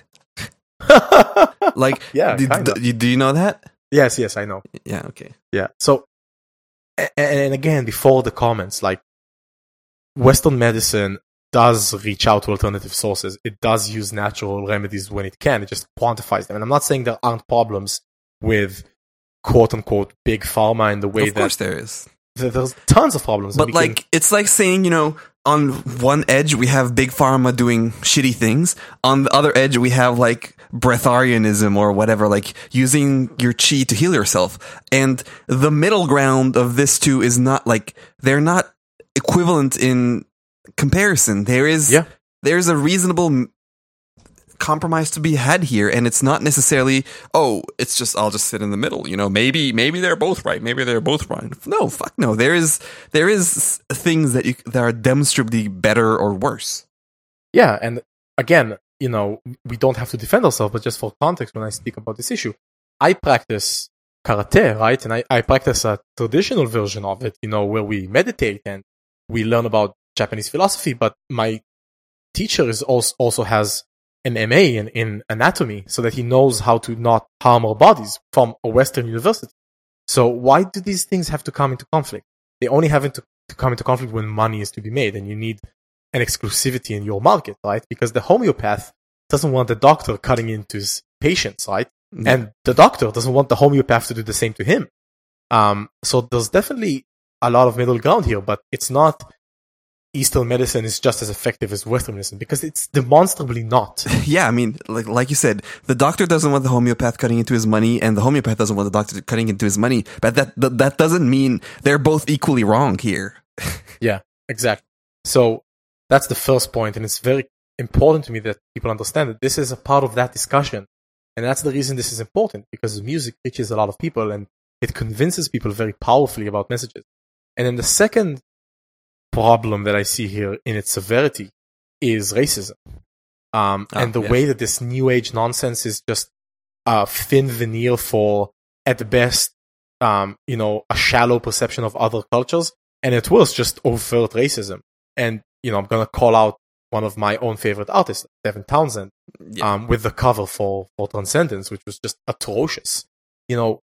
Like, yeah, did, d- do you know that? Yes, yes, I know. Yeah, okay. Yeah, so, and, and again, before the comments, like, Western medicine does reach out to alternative sources. It does use natural remedies when it can. It just quantifies them. And I'm not saying there aren't problems with quote-unquote big pharma in the way that... Of course that there is. There's tons of problems. But like, can... it's like saying, you know, on one edge we have big pharma doing shitty things. On the other edge we have like breatharianism or whatever, like using your chi to heal yourself. And the middle ground of this two is not like, they're not equivalent in comparison. There is yeah. there's a reasonable m- compromise to be had here, and it's not necessarily, oh, it's just I'll just sit in the middle, you know, maybe maybe they're both right, maybe they're both wrong. No, fuck no. There is there is things that you that are demonstrably better or worse. Yeah, and again, you know, we don't have to defend ourselves, but just for context, when I speak about this issue, I practice karate, right? And I, I practice a traditional version of it, you know, where we meditate and we learn about Japanese philosophy, but my teacher is also also has an M A in, in anatomy, so that he knows how to not harm our bodies from a Western university. So why do these things have to come into conflict? They only have to, to come into conflict when money is to be made, and you need an exclusivity in your market, right? Because the homeopath doesn't want the doctor cutting into his patients, right? Mm-hmm. And the doctor doesn't want the homeopath to do the same to him. Um, so there's definitely a lot of middle ground here, but it's not Eastern medicine is just as effective as Western medicine, because it's demonstrably not. Yeah, I mean, like like you said, the doctor doesn't want the homeopath cutting into his money, and the homeopath doesn't want the doctor cutting into his money. But that that, that doesn't mean they're both equally wrong here. Yeah, exactly. So that's the first point, and it's very important to me that people understand that this is a part of that discussion, and that's the reason this is important, because music reaches a lot of people, and it convinces people very powerfully about messages. And then the second problem that I see here in its severity is racism. Um, oh, and the yeah. way that this new age nonsense is just a thin veneer for, at best, um, you know, a shallow perception of other cultures, and at worst, just overt racism. And, you know, I'm going to call out one of my own favorite artists, Devin Townsend, yeah. um, with the cover for, for Transcendence, which was just atrocious. You know,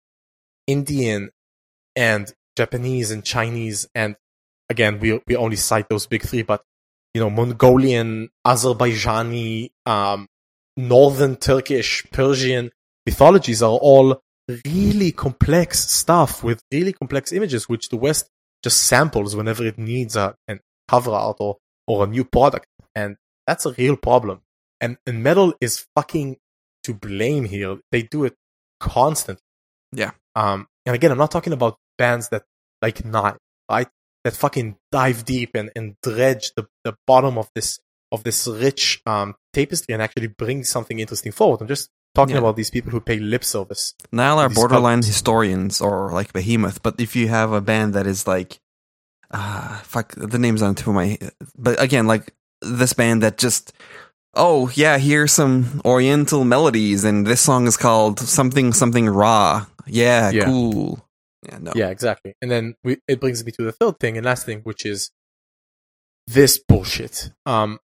Indian and Japanese and Chinese, and again, we we only cite those big three, but, you know, Mongolian, Azerbaijani, um, Northern Turkish, Persian mythologies are all really complex stuff with really complex images, which the West just samples whenever it needs a, a cover art or, or a new product. And that's a real problem. And, and metal is fucking to blame here. They do it constantly. Yeah. Um, and again, I'm not talking about bands that like Nile, right? That fucking dive deep and, and dredge the, the bottom of this of this rich um, tapestry and actually bring something interesting forward. I'm just talking yeah. about these people who pay lip service. Nile are borderline cultures. Historians or like Behemoth, but if you have a band that is like, uh, fuck, the name's on the tip of my head. But again, like this band that just, oh yeah, here's some Oriental melodies and this song is called something something Ra. Yeah, yeah. cool. Yeah, no. Yeah, exactly. And then we, it brings me to the third thing and last thing, which is this bullshit. Um,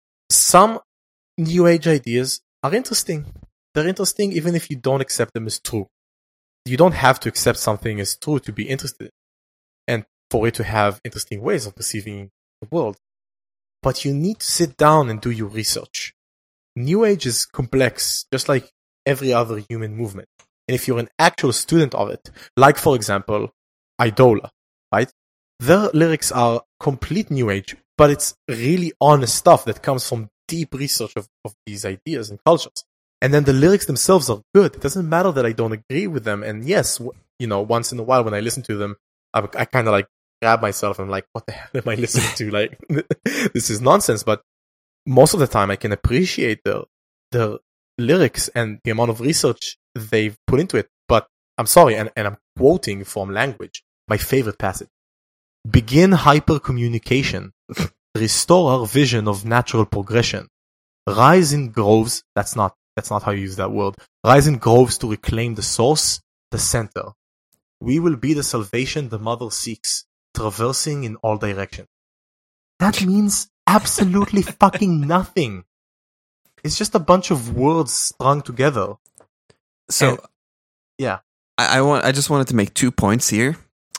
some new age ideas are interesting. They're interesting even if you don't accept them as true. You don't have to accept something as true to be interested and for it to have interesting ways of perceiving the world. But you need to sit down and do your research. New age is complex, just like every other human movement. And if you're an actual student of it, like, for example, Idola, right? Their lyrics are complete new age, but it's really honest stuff that comes from deep research of, of these ideas and cultures. And then the lyrics themselves are good. It doesn't matter that I don't agree with them. And yes, w- you know, once in a while when I listen to them, I, I kind of like grab myself and I'm like, what the hell am I listening to? Like, this is nonsense. But most of the time I can appreciate the, the lyrics and the amount of research they've put into it. But I'm sorry, and, and I'm quoting from Language, my favorite passage. Begin hypercommunication. Restore our vision of natural progression. Rise in groves. That's not, that's not how you use that word. Rise in groves to reclaim the source, the center. We will be the salvation the mother seeks, traversing in all directions. That means absolutely fucking nothing. It's just a bunch of words strung together. So, and, yeah, I, I want. I just wanted to make two points here.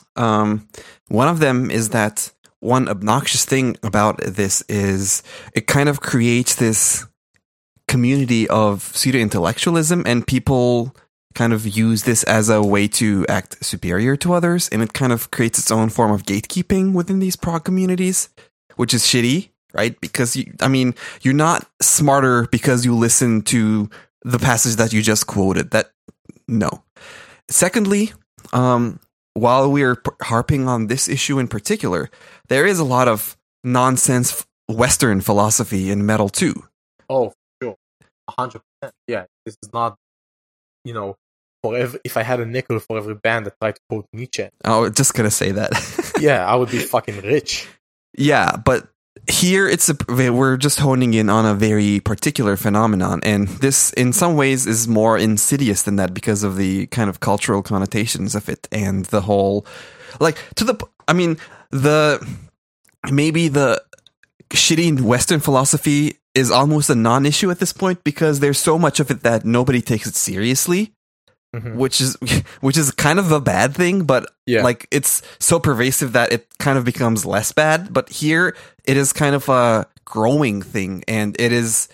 Um, one of them is that one obnoxious thing about this is it kind of creates this community of pseudo-intellectualism, and people kind of use this as a way to act superior to others, and it kind of creates its own form of gatekeeping within these prog communities, which is shitty, right? Because, you, I mean, you're not smarter because you listen to the passage that you just quoted. That, no. Secondly, um, while we're harping on this issue in particular, there is a lot of nonsense Western philosophy in metal too. Oh, sure. one hundred percent. Yeah, this is not, you know, for every, if I had a nickel for every band that tried to quote Nietzsche. Oh, just gonna say that. Yeah, I would be fucking rich. Yeah, but here it's a, we're just honing in on a very particular phenomenon, and this in some ways is more insidious than that because of the kind of cultural connotations of it and the whole, like, to the, I mean, the maybe the shitty Western philosophy is almost a non-issue at this point because there's so much of it that nobody takes it seriously, mm-hmm. which is which is kind of a bad thing, but yeah. like it's so pervasive that it kind of becomes less bad. But here it is kind of a growing thing, and it is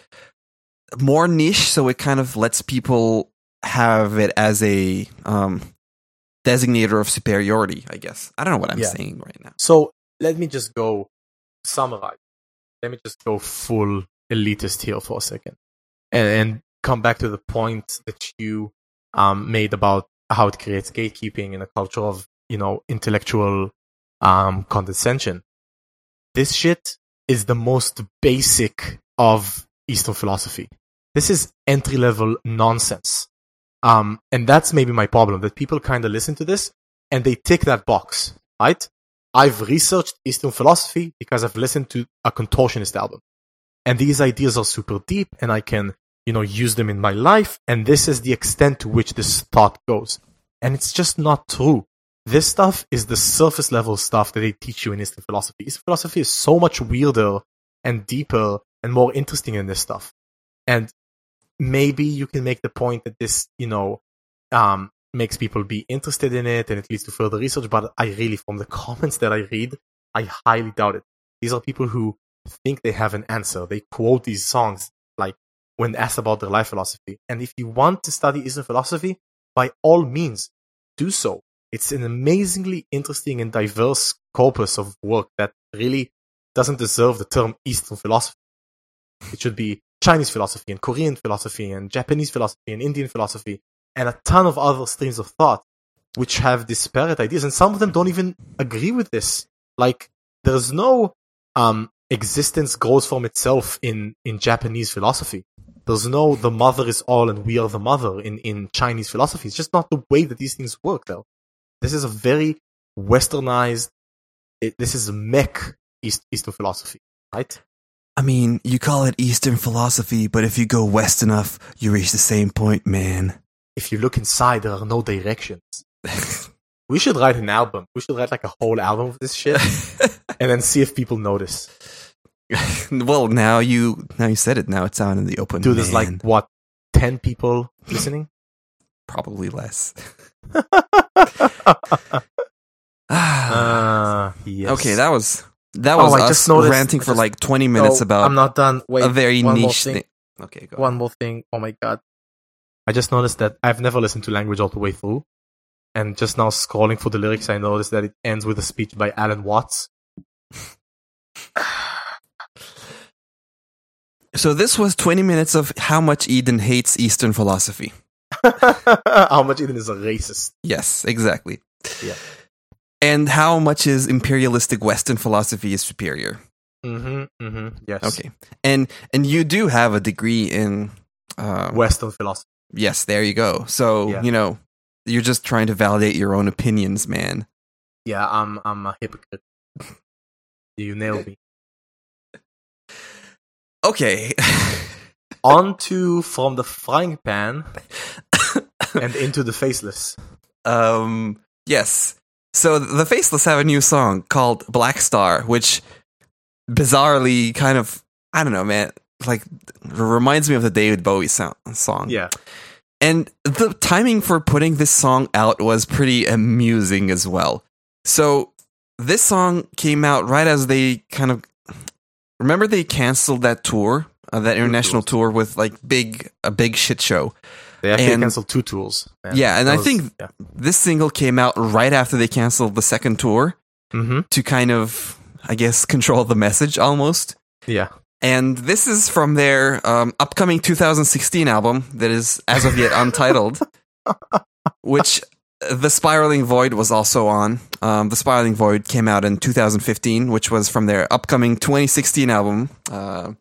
more niche, so it kind of lets people have it as a um, designator of superiority, I guess. I don't know what I'm yeah. saying right now. So let me just go summarize. Let me just go full elitist here for a second and, and come back to the point that you um, made about how it creates gatekeeping in a culture of, you know, intellectual um, condescension. This shit is the most basic of Eastern philosophy. This is entry-level nonsense. Um, and that's maybe my problem, that people kind of listen to this and they tick that box, right? I've researched Eastern philosophy because I've listened to a Contortionist album. And these ideas are super deep and I can, you know, use them in my life. And this is the extent to which this thought goes. And it's just not true. This stuff is the surface level stuff that they teach you in Eastern philosophy. Eastern philosophy is so much weirder and deeper and more interesting than this stuff. And maybe you can make the point that this, you know, um, makes people be interested in it and it leads to further research, but I really, from the comments that I read, I highly doubt it. These are people who think they have an answer. They quote these songs, like, when asked about their life philosophy. And if you want to study Eastern philosophy, by all means, do so. It's an amazingly interesting and diverse corpus of work that really doesn't deserve the term Eastern philosophy. It should be Chinese philosophy and Korean philosophy and Japanese philosophy and Indian philosophy and a ton of other streams of thought which have disparate ideas, and some of them don't even agree with this. Like, there's no um, existence grows from itself in, in Japanese philosophy. There's no the mother is all and we are the mother in, in Chinese philosophy. It's just not the way that these things work, though. This is a very westernized, it, this is a mech East, Eastern philosophy, right? I mean, you call it Eastern philosophy, but if you go west enough, you reach the same point, man. If you look inside, there are no directions. We should write an album. We should write like a whole album of this shit, and then see if people notice. Well, now you now you said it. Now it's out in the open. Dude, there's like what, ten people listening? Probably less. uh, yes. Okay, that was that was oh, us noticed, ranting for just, like twenty minutes no, about. I'm not done. Wait, a very one niche thing. thing. Okay, go. One on. more thing. Oh my god. I just noticed that I've never listened to Language all the way through. And just now scrolling for the lyrics, I noticed that it ends with a speech by Alan Watts. So this was twenty minutes of how much Eden hates Eastern philosophy. How much Eden is a racist. Yes, exactly. Yeah. And how much is imperialistic Western philosophy is superior. Mm-hmm, mm-hmm, yes. Okay. And and you do have a degree in... Uh, Western philosophy. Yes, there you go. So, yeah. you know, you're just trying to validate your own opinions, man. Yeah, I'm I'm a hypocrite. You nailed me. Okay. On to From the Frying Pan and into the Faceless. Um, yes. So the Faceless have a new song called Black Star, which bizarrely kind of, I don't know, man, like reminds me of the David Bowie sound, song. Yeah. And the timing for putting this song out was pretty amusing as well. So this song came out right as they kind of, remember they canceled that tour, uh, that international tour with like big, a big shit show. They actually and, canceled two tours. Man. Yeah, and that I think was, yeah. this single came out right after they canceled the second tour mm-hmm. to kind of, I guess, control the message almost. Yeah. And this is from their um, upcoming two thousand sixteen album that is as of yet untitled, which The Spiraling Void was also on. Um, The Spiraling Void came out in two thousand fifteen, which was from their upcoming twenty sixteen album. Uh,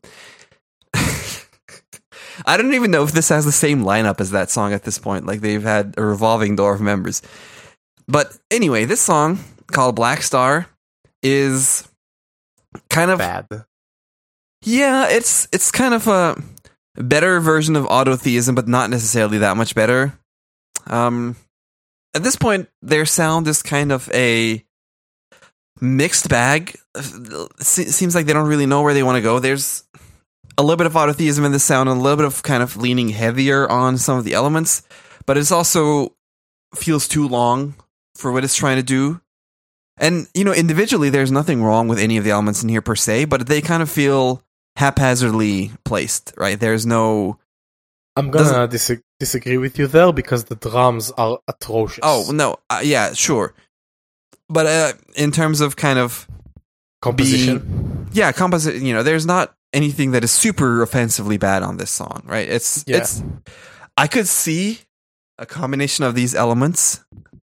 I don't even know if this has the same lineup as that song at this point. Like, they've had a revolving door of members. But anyway, this song, called Black Star, is kind of... bad. Yeah, it's it's kind of a better version of autotheism, but not necessarily that much better. Um, at this point, their sound is kind of a mixed bag. Se- seems like they don't really know where they want to go. There's a little bit of autotheism in the sound, and a little bit of kind of leaning heavier on some of the elements, but it's also feels too long for what it's trying to do. And, you know, individually, there's nothing wrong with any of the elements in here per se, but they kind of feel haphazardly placed, right? There's no... I'm gonna dis- disagree with you there because the drums are atrocious. Oh, no, uh, yeah, sure. But uh, in terms of kind of... Composition? Being, yeah, composition, you know, there's not anything that is super offensively bad on this song, right? It's... Yeah. it's. I could see a combination of these elements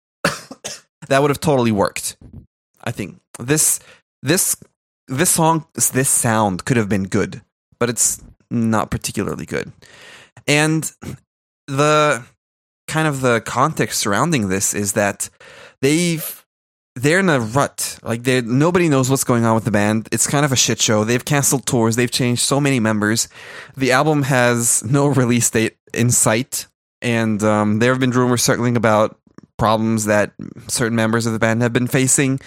that would have totally worked. I think this this this song this sound could have been good, but it's not particularly good. And the kind of the context surrounding this is that they've they're in a rut. Like they nobody knows what's going on with the band. It's kind of a shit show. They've canceled tours. They've changed so many members. The album has no release date in sight, and um, there have been rumors circling about problems that certain members of the band have been facing.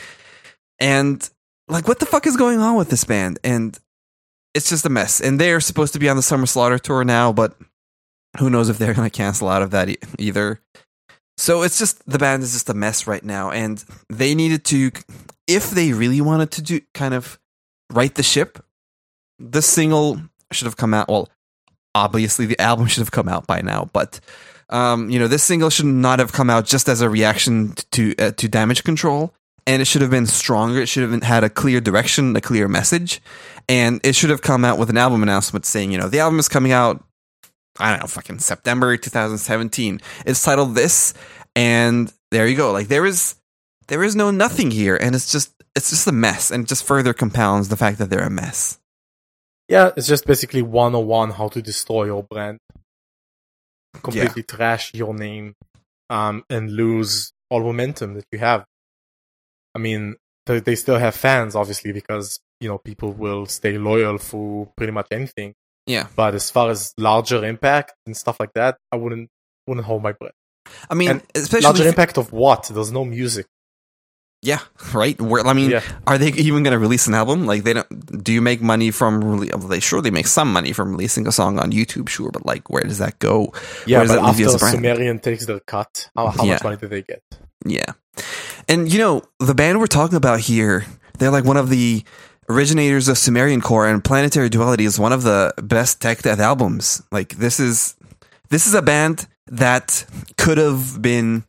And like, what the fuck is going on with this band? And it's just a mess. And they're supposed to be on the Summer Slaughter tour now, but who knows if they're going to cancel out of that e- either. So it's just, the band is just a mess right now. And they needed to, if they really wanted to do kind of right the ship, this single should have come out. Well, obviously the album should have come out by now, but Um, you know, this single should not have come out just as a reaction to uh, to Damage Control, and it should have been stronger. It should have been, had a clear direction, a clear message, and it should have come out with an album announcement saying, you know, the album is coming out, I don't know, fucking September twenty seventeen. It's titled this, and there you go. Like there is there is no nothing here, and it's just it's just a mess, and it just further compounds the fact that they're a mess. Yeah, it's just basically one oh one how to destroy your brand. Completely yeah. trash your name um, and lose all momentum that you have. I mean, they, they still have fans, obviously, because, you know, people will stay loyal for pretty much anything. Yeah. But as far as larger impact and stuff like that, I wouldn't wouldn't hold my breath. I mean, and especially... Larger impact of what? There's no music. Yeah, right. Where, I mean, yeah. Are they even going to release an album? Like, they don't. Do you make money from? Rele- well, they surely make some money from releasing a song on YouTube, sure. But like, where does that go? Yeah, where does but that leave after you as a brand? Sumerian takes their cut, how, how yeah. much money do they get? Yeah, and you know, the band we're talking about here, they're like one of the originators of Sumerian Core, and Planetary Duality is one of the best tech death albums. Like, this is this is a band that could have been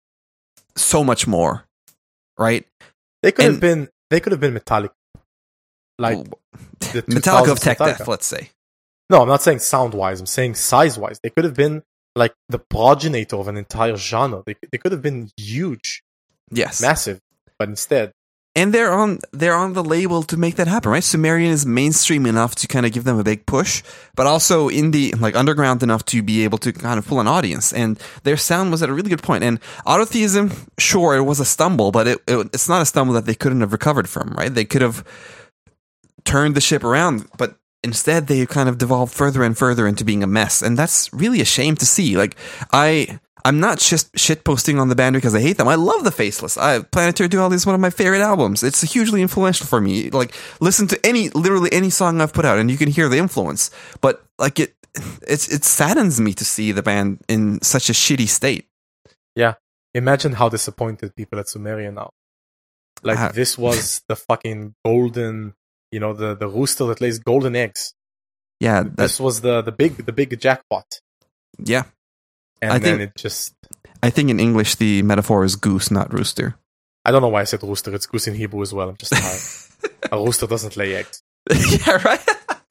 so much more, right? They could and, have been. They could have been Metallica, like the Metallica of tech Metallica. death. Let's say. No, I'm not saying sound wise. I'm saying size wise. They could have been like the progenitor of an entire genre. They they could have been huge, yes, massive. But instead, and they're on they're on the label to make that happen, right? Sumerian is mainstream enough to kind of give them a big push, but also indie, like underground enough to be able to kind of pull an audience. And their sound was at a really good point. And Autotheism, sure, it was a stumble, but it, it it's not a stumble that they couldn't have recovered from, right? They could have turned the ship around, but instead they kind of devolved further and further into being a mess. And that's really a shame to see. Like, I... I'm not just shit posting on the band because I hate them. I love the Faceless. I, Planetary Duality is one of my favorite albums. It's hugely influential for me. Like, listen to any, literally any song I've put out, and you can hear the influence. But like, it, it's it saddens me to see the band in such a shitty state. Yeah, imagine how disappointed people at Sumerian are. Like, uh, this was the fucking golden, you know, the the rooster that lays golden eggs. Yeah, this was the the big the big jackpot. Yeah. And I then think, it just... I think in English the metaphor is goose, not rooster. I don't know why I said rooster. It's goose in Hebrew as well. I'm just tired. A rooster doesn't lay eggs. Yeah, right?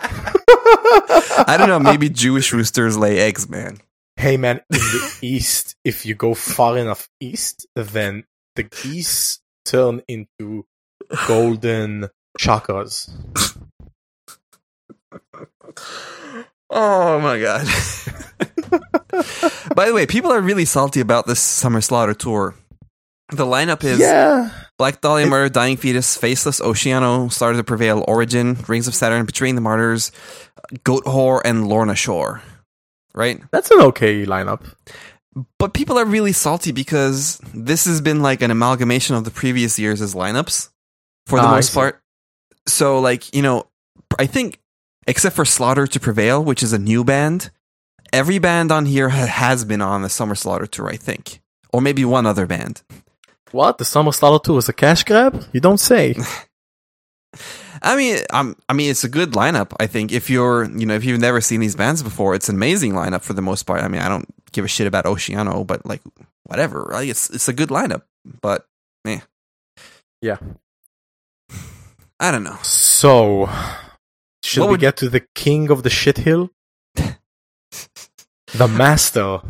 I don't know. Maybe Jewish roosters lay eggs, man. Hey, man, in the east, if you go far enough east, then the geese turn into golden chakras. Oh, my God. By the way, people are really salty about this Summer Slaughter tour. The lineup is yeah. Black Dahlia Murder, Dying Fetus, Faceless, Oceano, Stars of Prevail, Origin, Rings of Saturn, Betraying the Martyrs, Goat Whore, and Lorna Shore. Right? That's an okay lineup. But people are really salty because this has been like an amalgamation of the previous years' lineups. for the Ah, I most see. part. So, like, you know, I think, except for Slaughter to Prevail, which is a new band, every band on here ha- has been on the Summer Slaughter tour, I think. Or maybe one other band. What? The Summer Slaughter tour was a cash grab? You don't say. I mean, um, I mean, it's a good lineup. I think if you're, you know, if you've never seen these bands before, it's an amazing lineup for the most part. I mean, I don't give a shit about Oceano, but like, whatever, right? It's it's a good lineup, but eh, Yeah. I don't know. So, should What we would- get to the king of the shit hill? The master.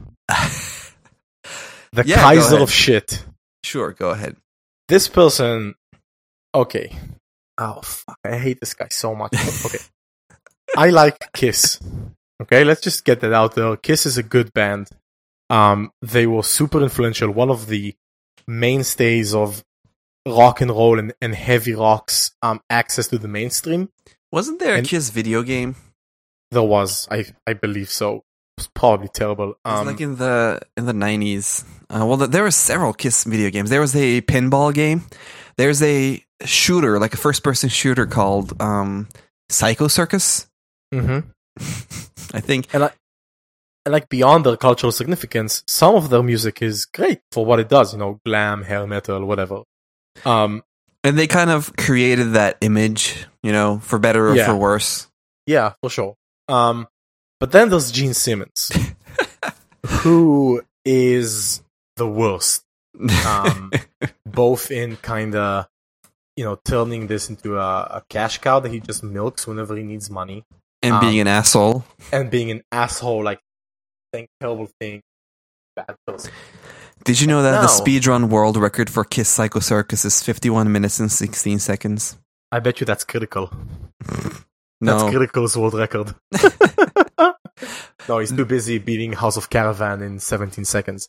The Yeah, go Kaiser ahead. of shit. Sure, go ahead. This person. Okay. Oh, fuck. I hate this guy so much. Okay. I like Kiss. Okay, let's just get that out there. Kiss is a good band. Um, they were super influential. One of the mainstays of rock and roll and, and heavy rock's um, access to the mainstream. Wasn't there a And- Kiss video game? There was, I I believe so. It was probably terrible. It was Um, like in the in the nineties. Uh, well, there were several Kiss video games. There was a pinball game. There's a shooter, like a first-person shooter called um, Psycho Circus. mhm. I think. And like beyond their cultural significance, some of their music is great for what it does. You know, glam, hair metal, whatever. Um, And they kind of created that image, you know, for better or Yeah. for worse. yeah, for sure. Um, but then there's Gene Simmons, who is the worst. Um, both in kind of, you know, turning this into a, a cash cow that he just milks whenever he needs money, and um, being an asshole. and being an asshole, like saying terrible things, bad person. Did you know that the No. speedrun world record for Kiss Psycho Circus is fifty-one minutes and sixteen seconds? I bet you that's critical. No. That's Critical's world record. No, he's too busy beating House of Caravan in seventeen seconds.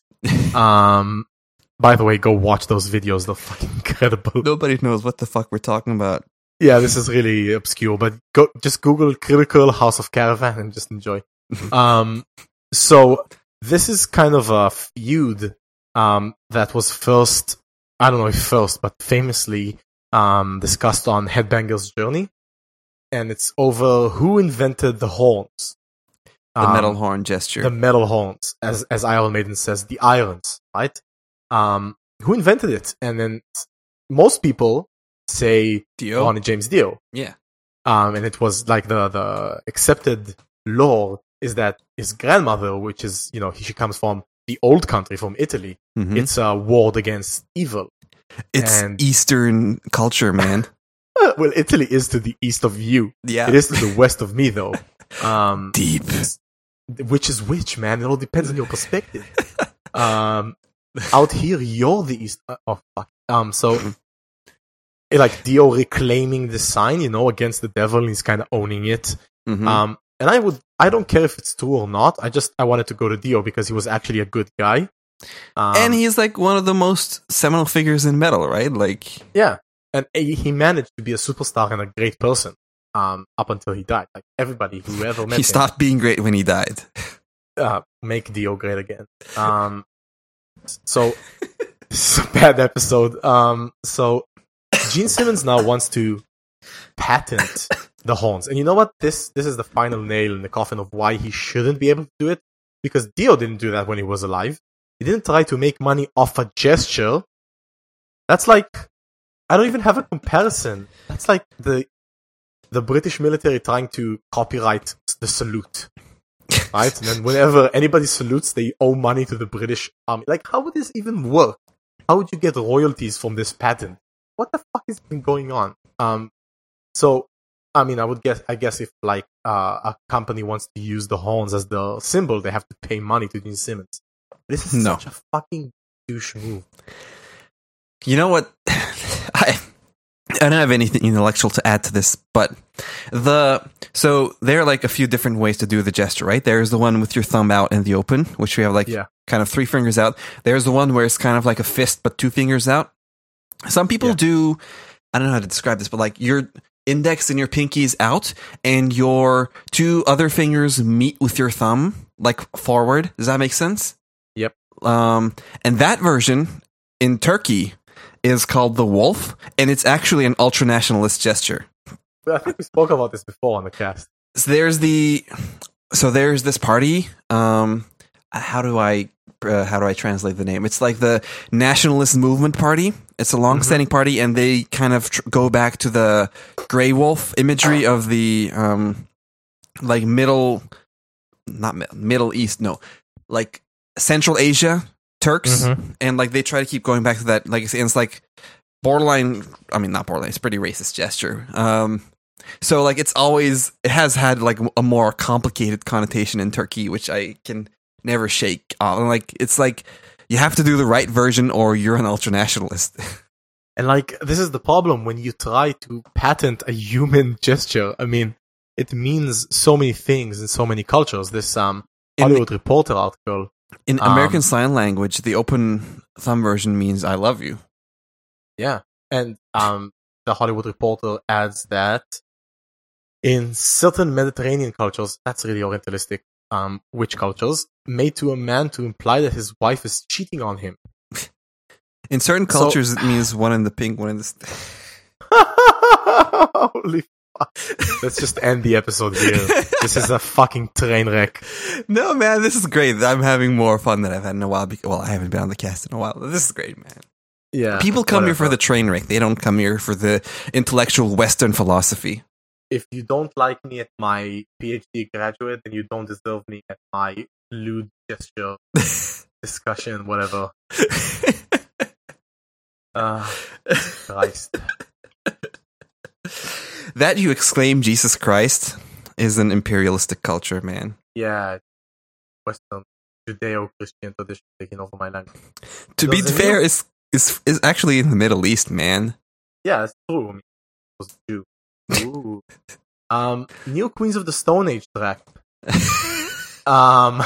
Um, by the way, go watch those videos. They're fucking incredible. Nobody knows what the fuck we're talking about. Yeah, this is really obscure, but go just Google Critical House of Caravan and just enjoy. Um, so this is kind of a feud um, that was first, I don't know if first, but famously um, discussed on Headbanger's Journey. And it's over who invented the horns. The Um, metal horn gesture. the metal horns, as as Iron Maiden says, the irons, right? Um, who invented it? And then s- most people say Dio? Ronnie James Dio. Yeah. Um, and it was like the the accepted lore is that his grandmother, which is you know she comes from the old country, from Italy, Mhm. it's a warred against evil. It's and- Eastern culture, man. Well, Italy is to the east of you. Yeah. It is to the west of me, though. Um, Deep. which is which, man? It all depends on your perspective. Um, out here, you're the east. Uh, oh fuck. Um, so eh, like Dio reclaiming the sign, you know, against the devil, and he's kind of owning it. Mhm. Um, and I would, I don't care if it's true or not. I just, I wanted to go to Dio because he was actually a good guy. Um, and he's like one of the most seminal figures in metal, right? Like, yeah, and he he managed to be a superstar and a great person. Um, up until he died, like everybody who ever met he him, stopped being great when he died. uh, make Dio great again. Um, so this is a bad episode. Um, so Gene Simmons now wants to patent the horns, and you know what? This this is the final nail in the coffin of why he shouldn't be able to do it. Because Dio didn't do that when he was alive. He didn't try to make money off a gesture. That's like I don't even have a comparison. That's like the the British military trying to copyright the salute. Right? And then whenever anybody salutes, they owe money to the British army. Like, how would this even work? How would you get royalties from this patent? What the fuck is even going on? Um, so, I mean, I would guess, I guess if like uh, a company wants to use the horns as the symbol, they have to pay money to Gene Simmons. This is No. such a fucking douche move. You know what? I I don't have anything intellectual to add to this, but the so there are like a few different ways to do the gesture, right? There's the one with your thumb out in the open, which we have like Yeah. kind of three fingers out. There's the one where it's kind of like a fist but two fingers out. Some people Yeah. do, I don't know how to describe this, but like your index and your pinkies out and your two other fingers meet with your thumb like forward. Does that make sense? Yep. Um and that version in Turkey is called The Wolf, and it's actually an ultra-nationalist gesture. I think we spoke about this before on the cast. So there's the so there's this party. Um, how do I uh, how do I translate the name? It's like the Nationalist Movement Party. It's a long-standing mm-hmm. party, and they kind of tr- go back to the gray wolf imagery of the um, like middle, not mi- Middle East, no, like Central Asia Turks, mm-hmm. and like they try to keep going back to that. Like it's like borderline. I mean, not borderline. It's a pretty racist gesture. Um, so like it's always it has had like a more complicated connotation in Turkey, which I can never shake off. And like it's like you have to do the right version, or you're an ultranationalist. And like this is the problem when you try to patent a human gesture. I mean, it means so many things in so many cultures. This um Hollywood the, Reporter article. In American um, Sign Language, the open thumb version means "I love you." Yeah, and um, the Hollywood Reporter adds that in certain Mediterranean cultures, that's really Orientalistic, um, witch cultures, made to a man to imply that his wife is cheating on him. In certain cultures, so, it means one in the pink, one in the... St- Holy fuck. Let's just end the episode here. This is a fucking train wreck. No, man, this is great. I'm having more fun than I've had in a while. Because, well, I haven't been on the cast in a while. This is great, man. Yeah. People come whatever. here for the train wreck. They don't come here for the intellectual Western philosophy. If you don't like me at my PhD graduate, then you don't deserve me at my lewd gesture discussion, whatever. Uh, Christ. That you exclaim Jesus Christ is an imperialistic culture, man. Yeah. Western Judeo-Christian tradition taking over my language. To be fair, new... it's, it's, it's actually in the Middle East, man. Yeah, that's true. I mean, it was Jew. Ooh. um, new Queens of the Stone Age track. um,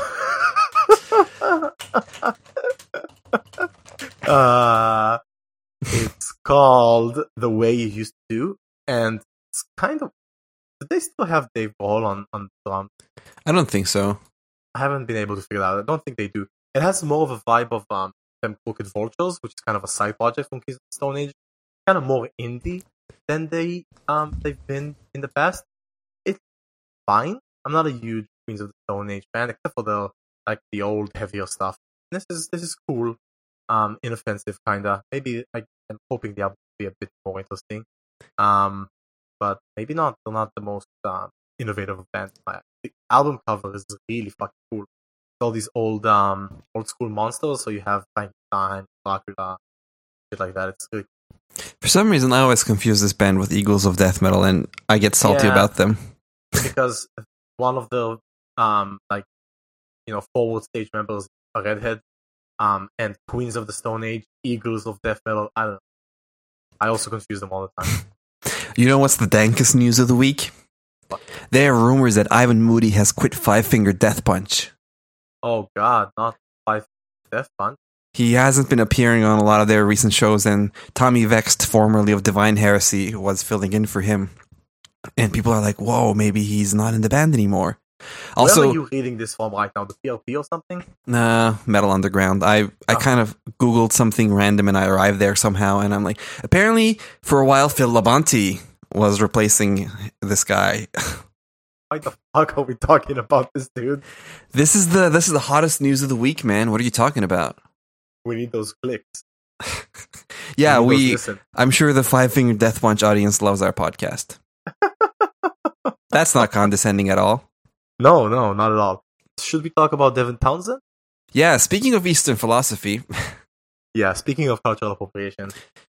uh, it's called The Way You Used to Do, and it's kind of. Do they still have Dave Grohl on on drums? I don't think so. I haven't been able to figure it out. I don't think they do. It has more of a vibe of um, them Crooked Vultures, which is kind of a side project from Queens of the Stone Age. Kind of more indie than they um they've been in the past. It's fine. I'm not a huge Queens of the Stone Age fan, except for the like the old heavier stuff. This is this is cool, um, inoffensive kinda. Maybe like, I'm hoping the album will be a bit more interesting, um, but maybe not. They're not the most um, innovative band. The album cover is really fucking cool. It's all these old um old school monsters. So you have Frankenstein, Dracula, shit like that. It's really For some reason, I always confuse this band with Eagles of Death Metal, and I get salty yeah, about them. Because one of the, um, like, you know, forward stage members, a redhead, um, and Queens of the Stone Age, Eagles of Death Metal. I don't know. I also confuse them all the time. You know what's the dankest news of the week? What? There are rumors that Ivan Moody has quit Five Finger Death Punch. Oh God, not Five Death Punch. He hasn't been appearing on a lot of their recent shows, and Tommy Vext, formerly of Divine Heresy, was filling in for him. And people are like, whoa, maybe he's not in the band anymore. Also, where are you reading this from right now? The P L P or something? Nah, Metal Underground. I, oh. I kind of Googled something random and I arrived there somehow, and I'm like, apparently, for a while, Phil Labonte was replacing this guy. Why the fuck are we talking about this, dude? This is the this is the hottest news of the week, man. What are you talking about? We need those clicks. Yeah, we. we I'm sure the Five Finger Death Punch audience loves our podcast. That's not condescending at all. No, no, not at all. Should we talk about Devin Townsend? Yeah, speaking of Eastern philosophy. Yeah, speaking of cultural appropriation.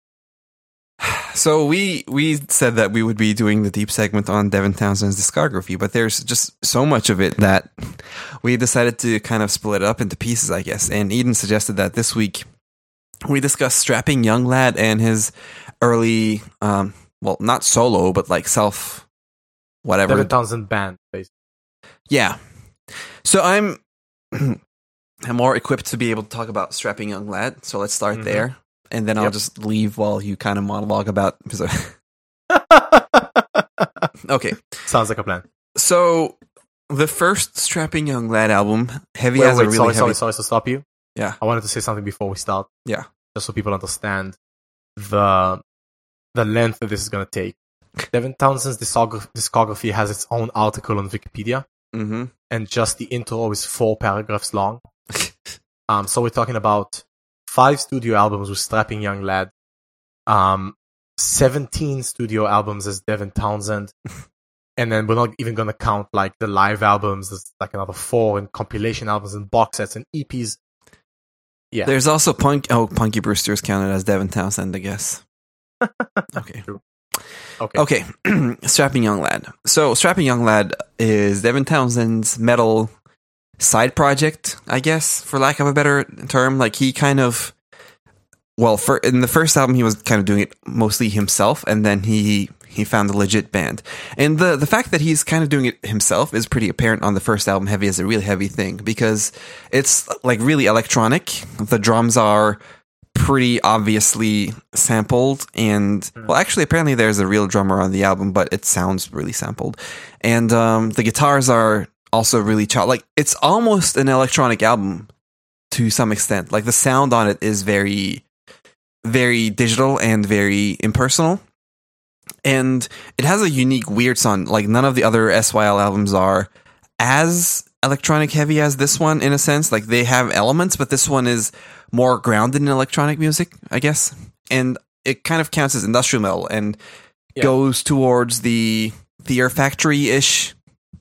So we we said that we would be doing the deep segment on Devin Townsend's discography, but there's just so much of it that we decided to kind of split it up into pieces, I guess. And Eden suggested that this week we discuss Strapping Young Lad and his early, um, well, not solo, but like self, whatever. Devin Townsend band, basically. Yeah. So I'm, I'm more equipped to be able to talk about Strapping Young Lad. So let's start mm-hmm. there. And then yep. I'll just leave while you kind of monologue about... Okay. Sounds like a plan. So, the first Strapping Young Lad album, Heavy wait, has wait, a really sorry, heavy... sorry, sorry to stop you. Yeah. I wanted to say something before we start. Yeah. Just so people understand the the length that this is going to take. Devin Townsend's discography, discography has its own article on Wikipedia, Mm-hmm. and just the intro is four paragraphs long. um, so we're talking about five studio albums with Strapping Young Lad, um, seventeen studio albums as Devin Townsend, and then we're not even going to count like the live albums. There's like another four, and compilation albums and box sets and E Ps. Yeah. There's also Punk. Oh, Punky Brewster is counted as Devin Townsend, I guess. Okay. True. Okay. Okay. Strapping Young Lad. So, Strapping Young Lad is Devin Townsend's metal side project, I guess, for lack of a better term. Like, he kind of, well, for in the first album, he was kind of doing it mostly himself, and then he he found a legit band. And the the fact that he's kind of doing it himself is pretty apparent on the first album, Heavy as a Really Heavy Thing, because it's like really electronic. The drums are pretty obviously sampled, and well, actually, apparently there's a real drummer on the album, but it sounds really sampled. And um, the guitars are also really child. Like, it's almost an electronic album to some extent. Like, the sound on it is very, very digital and very impersonal. And it has a unique, weird sound. Like, none of the other S Y L albums are as electronic heavy as this one, in a sense. Like, they have elements, but this one is more grounded in electronic music, I guess. And it kind of counts as industrial metal and yeah. goes towards the Fear Factory-ish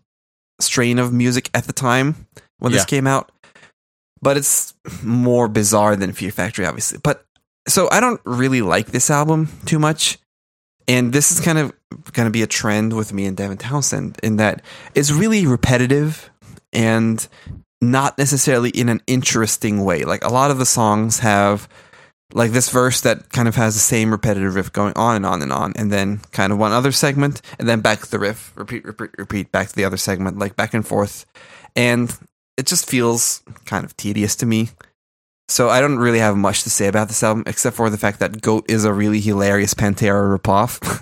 strain of music at the time when yeah. this came out. But it's more bizarre than Fear Factory, obviously. But so I don't really like this album too much. And this is kind of going to be a trend with me and Devin Townsend, in that it's really repetitive and not necessarily in an interesting way. Like, a lot of the songs have like this verse that kind of has the same repetitive riff going on and on and on, and then kind of one other segment, and then back to the riff, repeat, repeat, repeat, back to the other segment, like back and forth. And it just feels kind of tedious to me. So I don't really have much to say about this album, except for the fact that Goat is a really hilarious Pantera ripoff.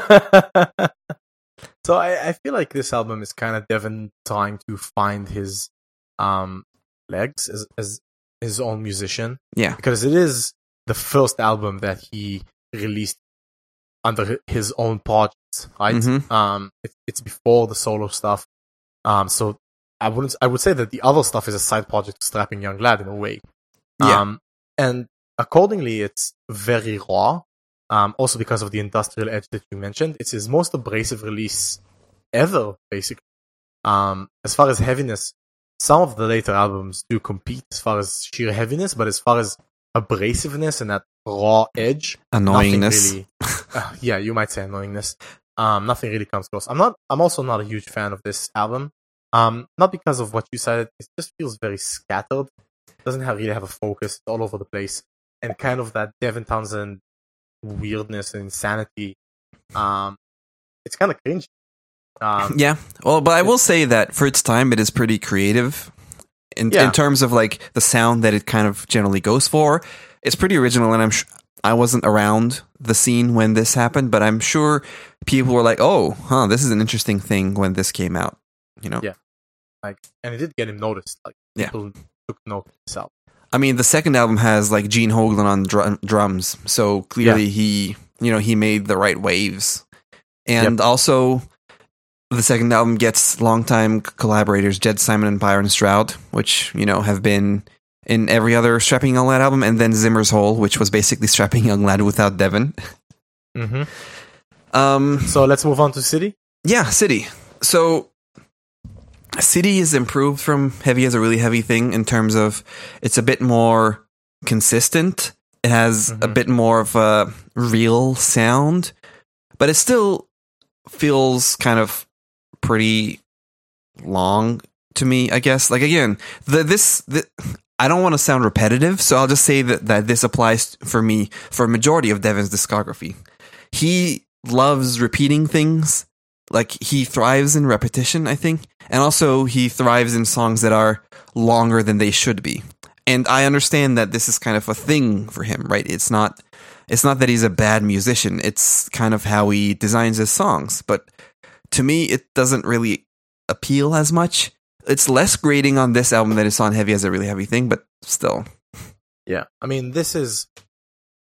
So I, I feel like this album is kind of Devin trying to find his um, legs as, as his own musician. Yeah. Because it is the first album that he released under his own projects, right? Mm-hmm. Um, it, it's before the solo stuff. Um, so I wouldn't. I would say that the other stuff is a side project to Strapping Young Lad in a way. Yeah. Um, and accordingly, it's very raw. Um, also because of the industrial edge that you mentioned. It's his most abrasive release ever, basically. Um, as far as heaviness, some of the later albums do compete as far as sheer heaviness, but as far as abrasiveness and that raw edge, annoyingness. Really, uh, yeah, you might say annoyingness. Um, nothing really comes close. I'm not. I'm also not a huge fan of this album. Um, not because of what you said. It just feels very scattered. Doesn't have, really have a focus. It's all over the place, and kind of that Devin Townsend weirdness and insanity. Um, it's kind of cringy. Um, yeah, well, but I will say that for its time, it is pretty creative in yeah. in terms of like the sound that it kind of generally goes for. It's pretty original, and I'm sh- I wasn't around the scene when this happened, but I'm sure people were like, "Oh, huh, this is an interesting thing" when this came out. You know, yeah, like, and it did get him noticed. Like, people yeah. took note of himself. I mean, the second album has like Gene Hoglan on dr- drums, so clearly yeah. he, you know, he made the right waves, and yep. also the second album gets longtime collaborators Jed Simon and Byron Stroud, which, you know, have been in every other Strapping Young Lad album, and then Zimmer's Hole, which was basically Strapping Young Lad without Devin. Mm-hmm. Um, so let's move on to City. Yeah, City. So City is improved from Heavy as a Really Heavy Thing in terms of it's a bit more consistent. It has mm-hmm. a bit more of a real sound, but it still feels kind of pretty long to me, I guess. Like, again, the this the, I don't want to sound repetitive, so I'll just say that, that this applies for me for a majority of Devin's discography. He loves repeating things. Like, he thrives in repetition, I think. And also, he thrives in songs that are longer than they should be. And I understand that this is kind of a thing for him, right? It's not it's not that he's a bad musician. It's kind of how he designs his songs. But to me, it doesn't really appeal as much. It's less grating on this album than it's on Heavy as a Really Heavy Thing, but still. Yeah. I mean, this is...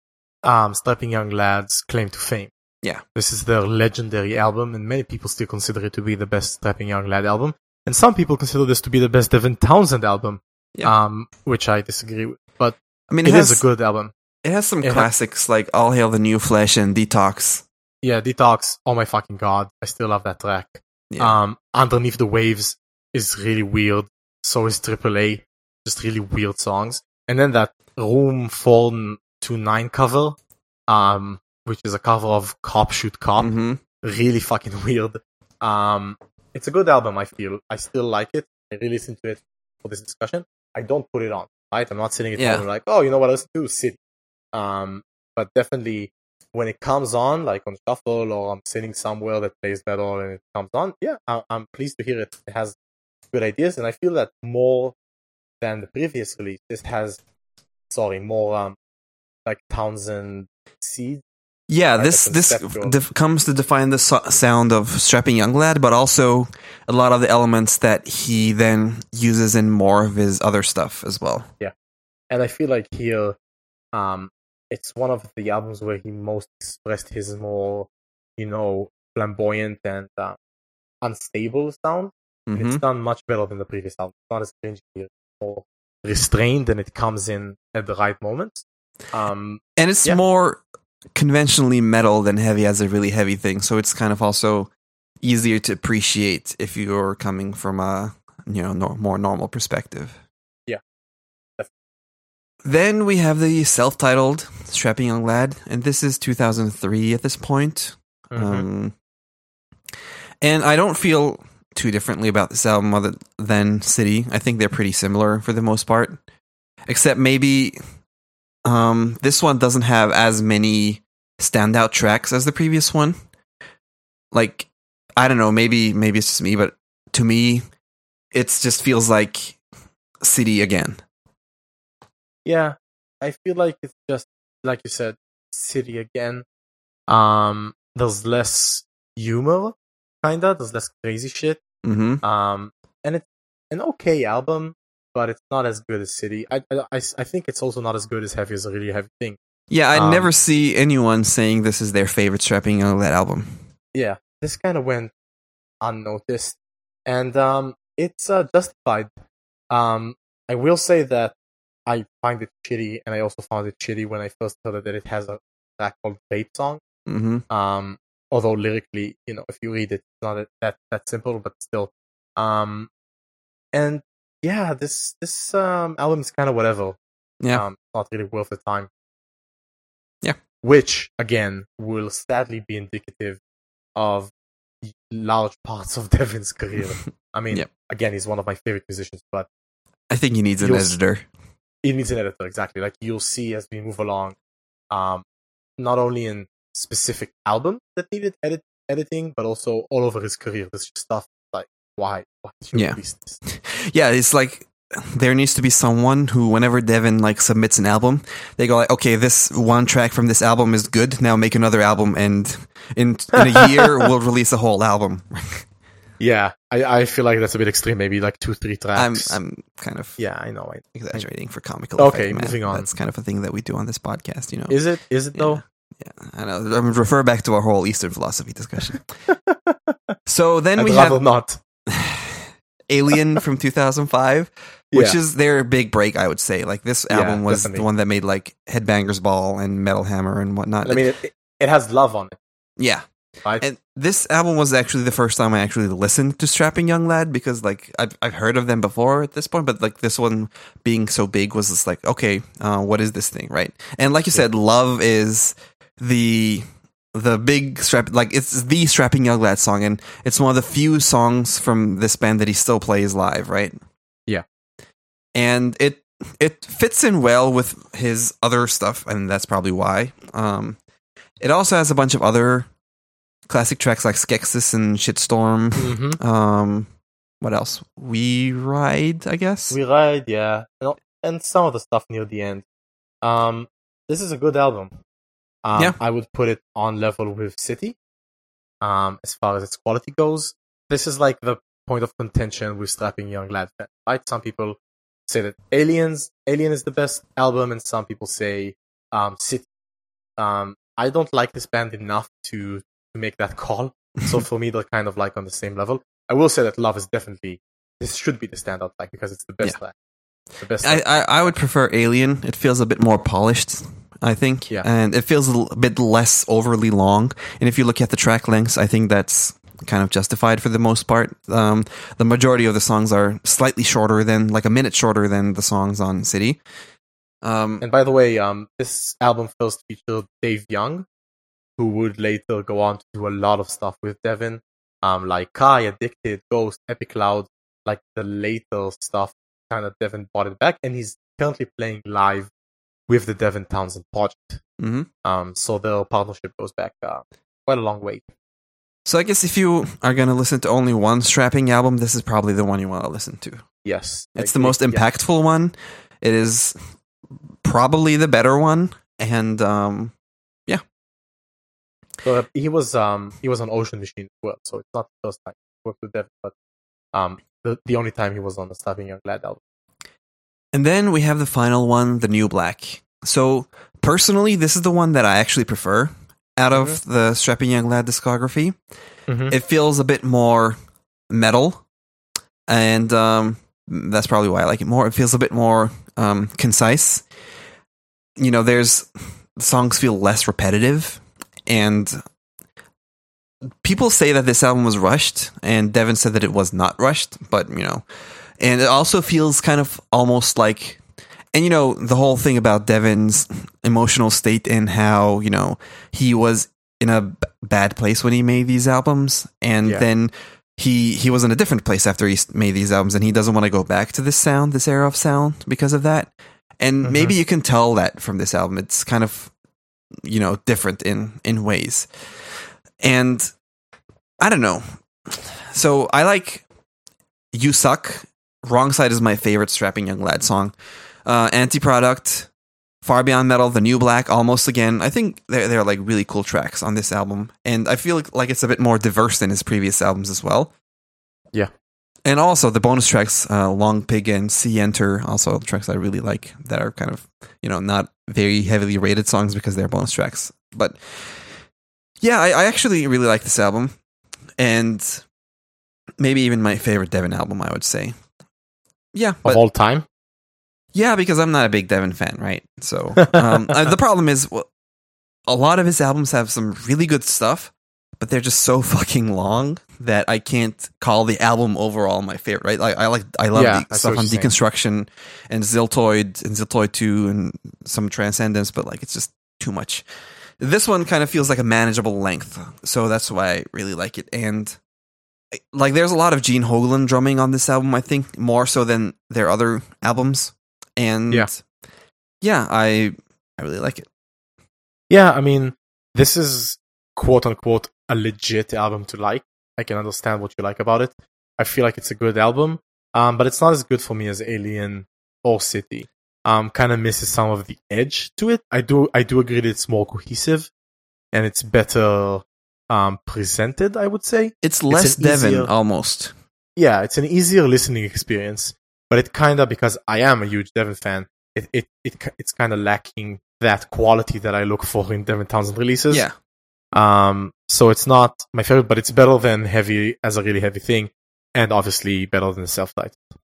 um, Strapping Young Lad's claim to fame. Yeah. This is their legendary album, and many people still consider it to be the best Strapping Young Lad album. And some people consider this to be the best Devin Townsend album, Yeah. um, which I disagree with. But I mean, it, it is has a good album. It has some It ha- classics like All Hail the New Flesh and Detox. Yeah, Detox, oh my fucking god, I still love that track. Yeah. Um, Underneath the Waves is really weird. So is Triple A. Just really weird songs. And then that Room four two nine cover, um, which is a cover of Cop Shoot Cop. hmm Really fucking weird. Um, it's a good album, I feel. I still like it. I really listen to it for this discussion. I don't put it on, right? I'm not sitting at Yeah. home and like, oh, you know what I listen to? City. Um, but definitely when it comes on, like on shuffle, or I'm sitting somewhere that plays metal and it comes on, yeah, I- I'm pleased to hear it. It has good ideas, and I feel that more than the previous release, this has, sorry, more um, like Townsend seeds. Yeah, Like this a this conceptual- def- comes to define the so- sound of Strapping Young Lad, but also a lot of the elements that he then uses in more of his other stuff as well. And I feel like here, um, it's one of the albums where he most expressed his more, you know, flamboyant and uh, unstable sound. And hmm it's done much better than the previous album. It's not as cringy, it's more restrained, and it comes in at the right moments. Um, And it's Yeah. more conventionally metal than heavy as a really heavy thing, so it's kind of also easier to appreciate if you're coming from a you know nor- more normal perspective. Yeah. Then we have the self-titled Strapping Young Lad, and this is two thousand three at this point. mhm. Um, and I don't feel too differently about this album other than City. I think they're pretty similar for the most part, except maybe um, this one doesn't have as many standout tracks as the previous one. Like, I don't know, maybe maybe it's just me, but to me, it just feels like City again. Yeah, I feel like it's just, like you said, City again. Um, there's less humor, kinda. There's less crazy shit. hmm Um, and it's an okay album, but it's not as good as City. I, I, I, I think it's also not as good as Heavy as a Really Heavy Thing. Yeah, I Um, never see anyone saying this is their favorite Strapping Young Lad album. Yeah, this kind of went unnoticed, and um, it's uh, justified. Um, I will say that I find it shitty, and I also found it shitty when I first heard that it has a track called Vape Song. hmm Um, although lyrically, you know, if you read it, it's not that that simple, but still. Um, and yeah, this this um album is kind of whatever. Yeah. Um, not really worth the time. Yeah. Which again will sadly be indicative of large parts of Devin's career. I mean, Yep. again, he's one of my favorite musicians, but I think he needs an You'll s- editor. he needs an editor, exactly. Like you'll see as we move along, um, not only in specific albums that needed edit editing, but also all over his career. There's just stuff like why why did you Yeah. release this? Yeah, it's like there needs to be someone who, whenever Devin like submits an album, they go like, okay, this one track from this album is good. Now make another album, and in in a year we'll release a whole album. Yeah, I, I feel like that's a bit extreme. Maybe like two three I'm tracks. I'm kind of yeah, I know. I, exaggerating for comical Okay, effect, man. moving on. That's kind of a thing that we do on this podcast, you know. is it is it Yeah. though? Yeah, I know. I would refer back to our whole Eastern philosophy discussion. So then I'd we rather have not. Alien from two thousand five, which Yeah. is their big break, I would say. Like this Yeah, album was definitely. the one that made like Headbangers Ball and Metal Hammer and whatnot. I mean, it, it has love on it, yeah. right? And this album was actually the first time I actually listened to Strapping Young Lad, because like I've I've heard of them before at this point, but like this one being so big was just like, okay, uh, what is this thing, right? And like you said, Love is the the big strap, like it's the Strapping Young Lad song, and it's one of the few songs from this band that he still plays live, right? Yeah. And it it fits in well with his other stuff, and that's probably why. Um, it also has a bunch of other classic tracks like Skeksis and Shitstorm. Mm-hmm. Um, what else? We Ride, I guess. We ride, yeah, and, and some of the stuff near the end. Um, this is a good album. Um, Yeah. I would put it on level with City. Um, as far as its quality goes, this is like the point of contention with Strapping Young Lad fans, right? Some people say that Aliens, Alien is the best album, and some people say um, City. um, I don't like this band enough to to make that call. So for me, they're kind of like on the same level. I will say that Love is definitely this should be the standout track because it's the best Yeah. track. The best. I, track. I I would prefer Alien. It feels a bit more polished, I think, Yeah. and it feels a l- bit less overly long. And if you look at the track lengths, I think that's kind of justified for the most part. Um, the majority of the songs are slightly shorter than, like a minute shorter than the songs on City. Um, And by the way, um, this album first featured Dave Young, who would later go on to do a lot of stuff with Devin, um, like Kai, Addicted, Ghost, Epic Cloud, like the later stuff. Kind of Devin brought it back, and he's currently playing live with the Devin Townsend project. mhm. Um, so their partnership goes back uh, quite a long way. So I guess if you are going to listen to only one strapping album, this is probably the one you want to listen to. Yes, It's like, the most yeah. impactful one. It is probably the better one, and um, So uh, he was um he was on Ocean Machine as well. So it's not the first time he worked with Devin, but um the the only time he was on the Slapping Young Lad album. and then we have the final one, the New Black. So personally, this is the one that I actually prefer out of Mm-hmm. the Strapping Young Lad discography. Mhm. It feels a bit more metal, and um, that's probably why I like it more. It feels a bit more um, concise. You know, there's the songs feel less repetitive, and people say that this album was rushed, and Devin said that it was not rushed, but you know, and it also feels kind of almost like, and you know, the whole thing about Devin's emotional state and how, you know, he was in a b- bad place when he made these albums, and Yeah. then he he was in a different place after he s- made these albums, and he doesn't want to go back to this sound, this era of sound, because of that. And Mhm. maybe you can tell that from this album. It's kind of, you know, different in in ways. And I don't know. So I like You Suck. Wrong Side is my favorite Strapping Young Lad song. Uh, Anti-Product, Far Beyond Metal, The New Black, Almost Again. I think they're, they're like really cool tracks on this album. And I feel like, like it's a bit more diverse than his previous albums as well. Yeah. And also the bonus tracks, uh, Long Pig and See Enter, also tracks I really like that are kind of, you know, not very heavily rated songs because they're bonus tracks. But yeah, I, I actually really like this album. And maybe even my favorite Devin album, I would say. Yeah, Of but all time. yeah, because I'm not a big Devin fan, right? So um, uh, the problem is, well, a lot of his albums have some really good stuff, but they're just so fucking long that I can't call the album overall my favorite. Right? Like I like, I love Yeah, I the see stuff what on you're saying. Deconstruction and Ziltoid and Ziltoid Two and some Transcendence, but like it's just too much. This one kind of feels like a manageable length, so that's why I really like it. And like, there's a lot of Gene Hoglan drumming on this album, I think, more so than their other albums. And Yeah. yeah, I I really like it. Yeah, I mean, this is quote unquote a legit album to like. I can understand what you like about it. I feel like it's a good album, um, but it's not as good for me as Alien or City. Um, kind of misses some of the edge to it. I do, I do agree that it's more cohesive and it's better um, presented. I would say, It's less an Devin easier- almost. yeah, it's an easier listening experience. But it kind of, because I am a huge Devin fan, it it, it it's kind of lacking that quality that I look for in Devin Townsend releases. Yeah. Um, so it's not my favorite, but it's better than Heavy as a really heavy thing, and obviously better than Self-Titled.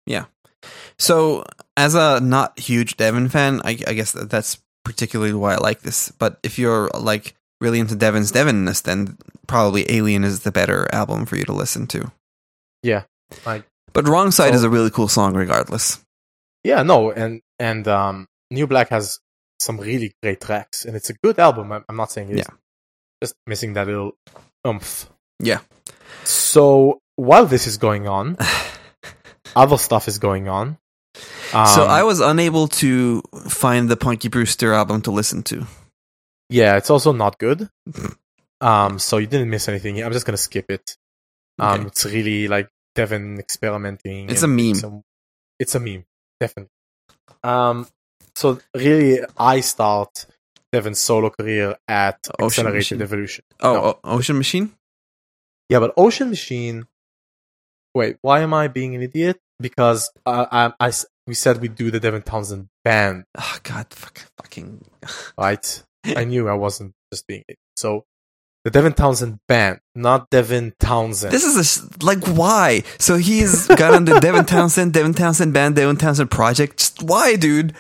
So as a not huge Devin fan, I, I guess that that's particularly why I like this. But if you're like really into Devin's Devinness, then probably Alien is the better album for you to listen to. Yeah, like But Wrong Side So- is a really cool song regardless. yeah, no, and and um, New Black has some really great tracks, and it's a good album. I'm, I'm not saying it's Yeah. just missing that little oomph. Yeah. So while this is going on, other stuff is going on. Um, So I was unable to find the Punky Brewster album to listen to. yeah, it's also not good. Um, so you didn't miss anything. I'm just gonna skip it. Um, Okay. it's really like Devin experimenting. It's and a meme. some- it's a meme, definitely. Um, so really, I start Devin's solo career at Ocean Accelerated Machine. Evolution. Oh, No. O- Ocean Machine? Yeah, but Ocean Machine. Wait, why am I being an idiot? Because uh, I, I s- we said we do the Devin Townsend band, Oh, God. Fuck, fucking. right? I knew I wasn't just being it. So, the Devin Townsend Band, not Devin Townsend. This is a, s- like, why? So he's got on the Devin Townsend, Devin Townsend Band, Devin Townsend Project. Just why, dude?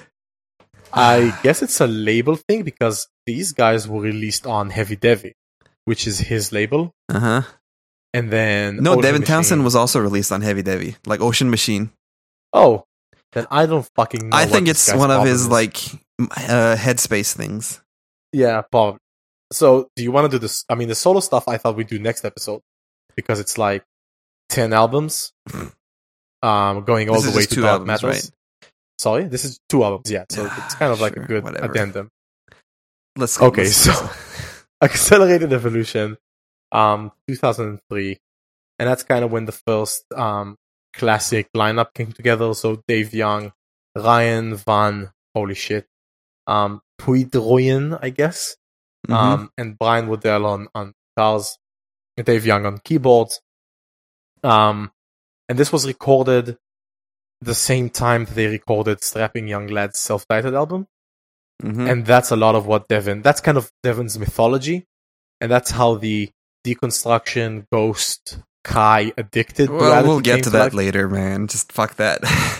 I guess it's a label thing because these guys were released on Heavy Devi, which is his label. Uh huh. And then No, Ocean Devin Machine. Townsend was also released on Heavy Devi, like Ocean Machine. Oh, then I don't fucking know. I what think this it's guy's one of problem his is. like m- uh, headspace things. Yeah, probably. So, do you want to do this? I mean, the solo stuff I thought we'd do next episode because it's like ten albums, um, going all This the is way just to two Dark albums, Metals. right? Sorry, this is two albums. Yeah, so it's kind of like Sure, a good whatever. addendum. Let's go. Okay, let's- so Accelerated Evolution, um, two thousand three, and that's kind of when the first um classic lineup came together. So Dave Young, Ryan Van, holy shit, um, Puydroyen, I guess, Mhm. um, and Brian Waddell on on guitars, and Dave Young on keyboards. Um, and this was recorded the same time that they recorded Strapping Young Lad's self-titled album. Mhm. And that's a lot of what Devin, that's kind of Devin's mythology. And that's how the deconstruction, ghost, Kai, addicted. well, duality we'll get came to that life. later, man. Just fuck that.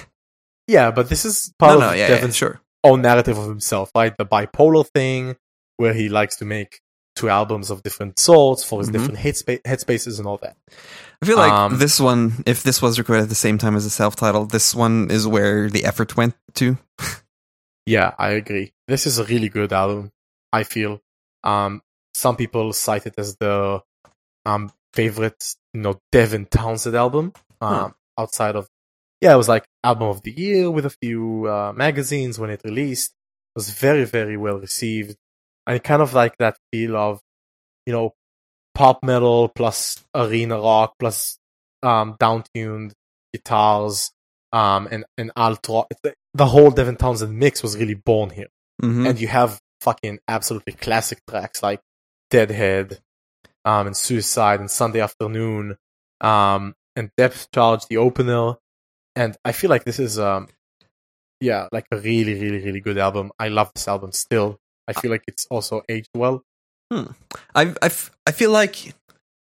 Yeah, but this is part no, of no, yeah, yeah, Devin's sure. own narrative of himself, right? The bipolar thing, where he likes to make two albums of different sorts for his Mhm. different headspa- headspaces and all that. I feel like Um, this one, if this was recorded at the same time as the self-titled, this one is where the effort went to. Yeah, I agree. This is a really good album, I feel. Um, some people cite it as the um, favorite, you know, Devin Townsend album. Um, Huh. Outside of, yeah, it was like album of the year with a few uh, magazines when it released. It was very, very well received, and kind of like that feel of, you know, pop metal plus arena rock plus um, down-tuned guitars um, and and alt rock. It's the, the whole Devin Townsend mix was really born here. Mhm. And you have fucking absolutely classic tracks like Deadhead, um, and Suicide and Sunday Afternoon, um, and Depth Charge, the opener. And I feel like this is, um, yeah, like a really, really, really good album. I love this album still. I feel like it's also aged well. I, I, f- I feel like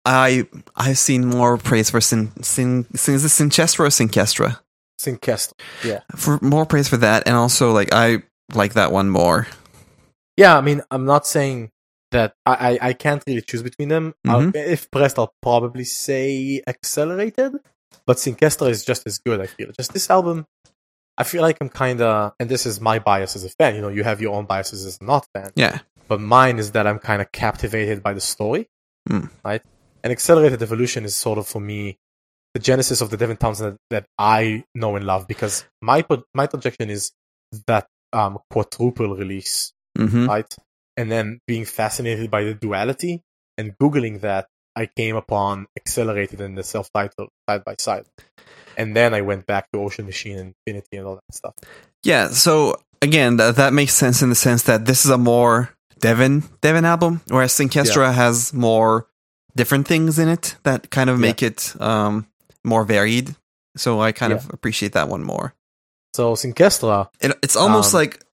I I've seen more praise for Sin Sin, Sin is it Sinchestra or Synkestra? Synkestra. Yeah. For more praise for that, and also like I like that one more. Yeah, I mean, I'm not saying that I, I, I can't really choose between them. I'll, Mhm. if pressed, I'll probably say Accelerated, but Synkestra is just as good, I feel. Just this album, I feel like I'm kind of, and this is my bias as a fan, you know, you have your own biases as a not fan, Yeah. but mine is that I'm kind of captivated by the story, Mm. right? And Accelerated Evolution is sort of, for me, the genesis of the Devin Townsend that, that I know and love, because my pro- my projection is that um, quadruple release, Mm-hmm. right? And then being fascinated by the duality and Googling that, I came upon Accelerated and the self-titled side by side. And then I went back to Ocean Machine and Infinity and all that stuff. Yeah. So again, th- that makes sense in the sense that this is a more Devin Devin album, whereas Synkestra has more different things in it that kind of Yeah. make it um, more varied. So I kind Yeah. of appreciate that one more. So Synkestra, It, it's almost Um, like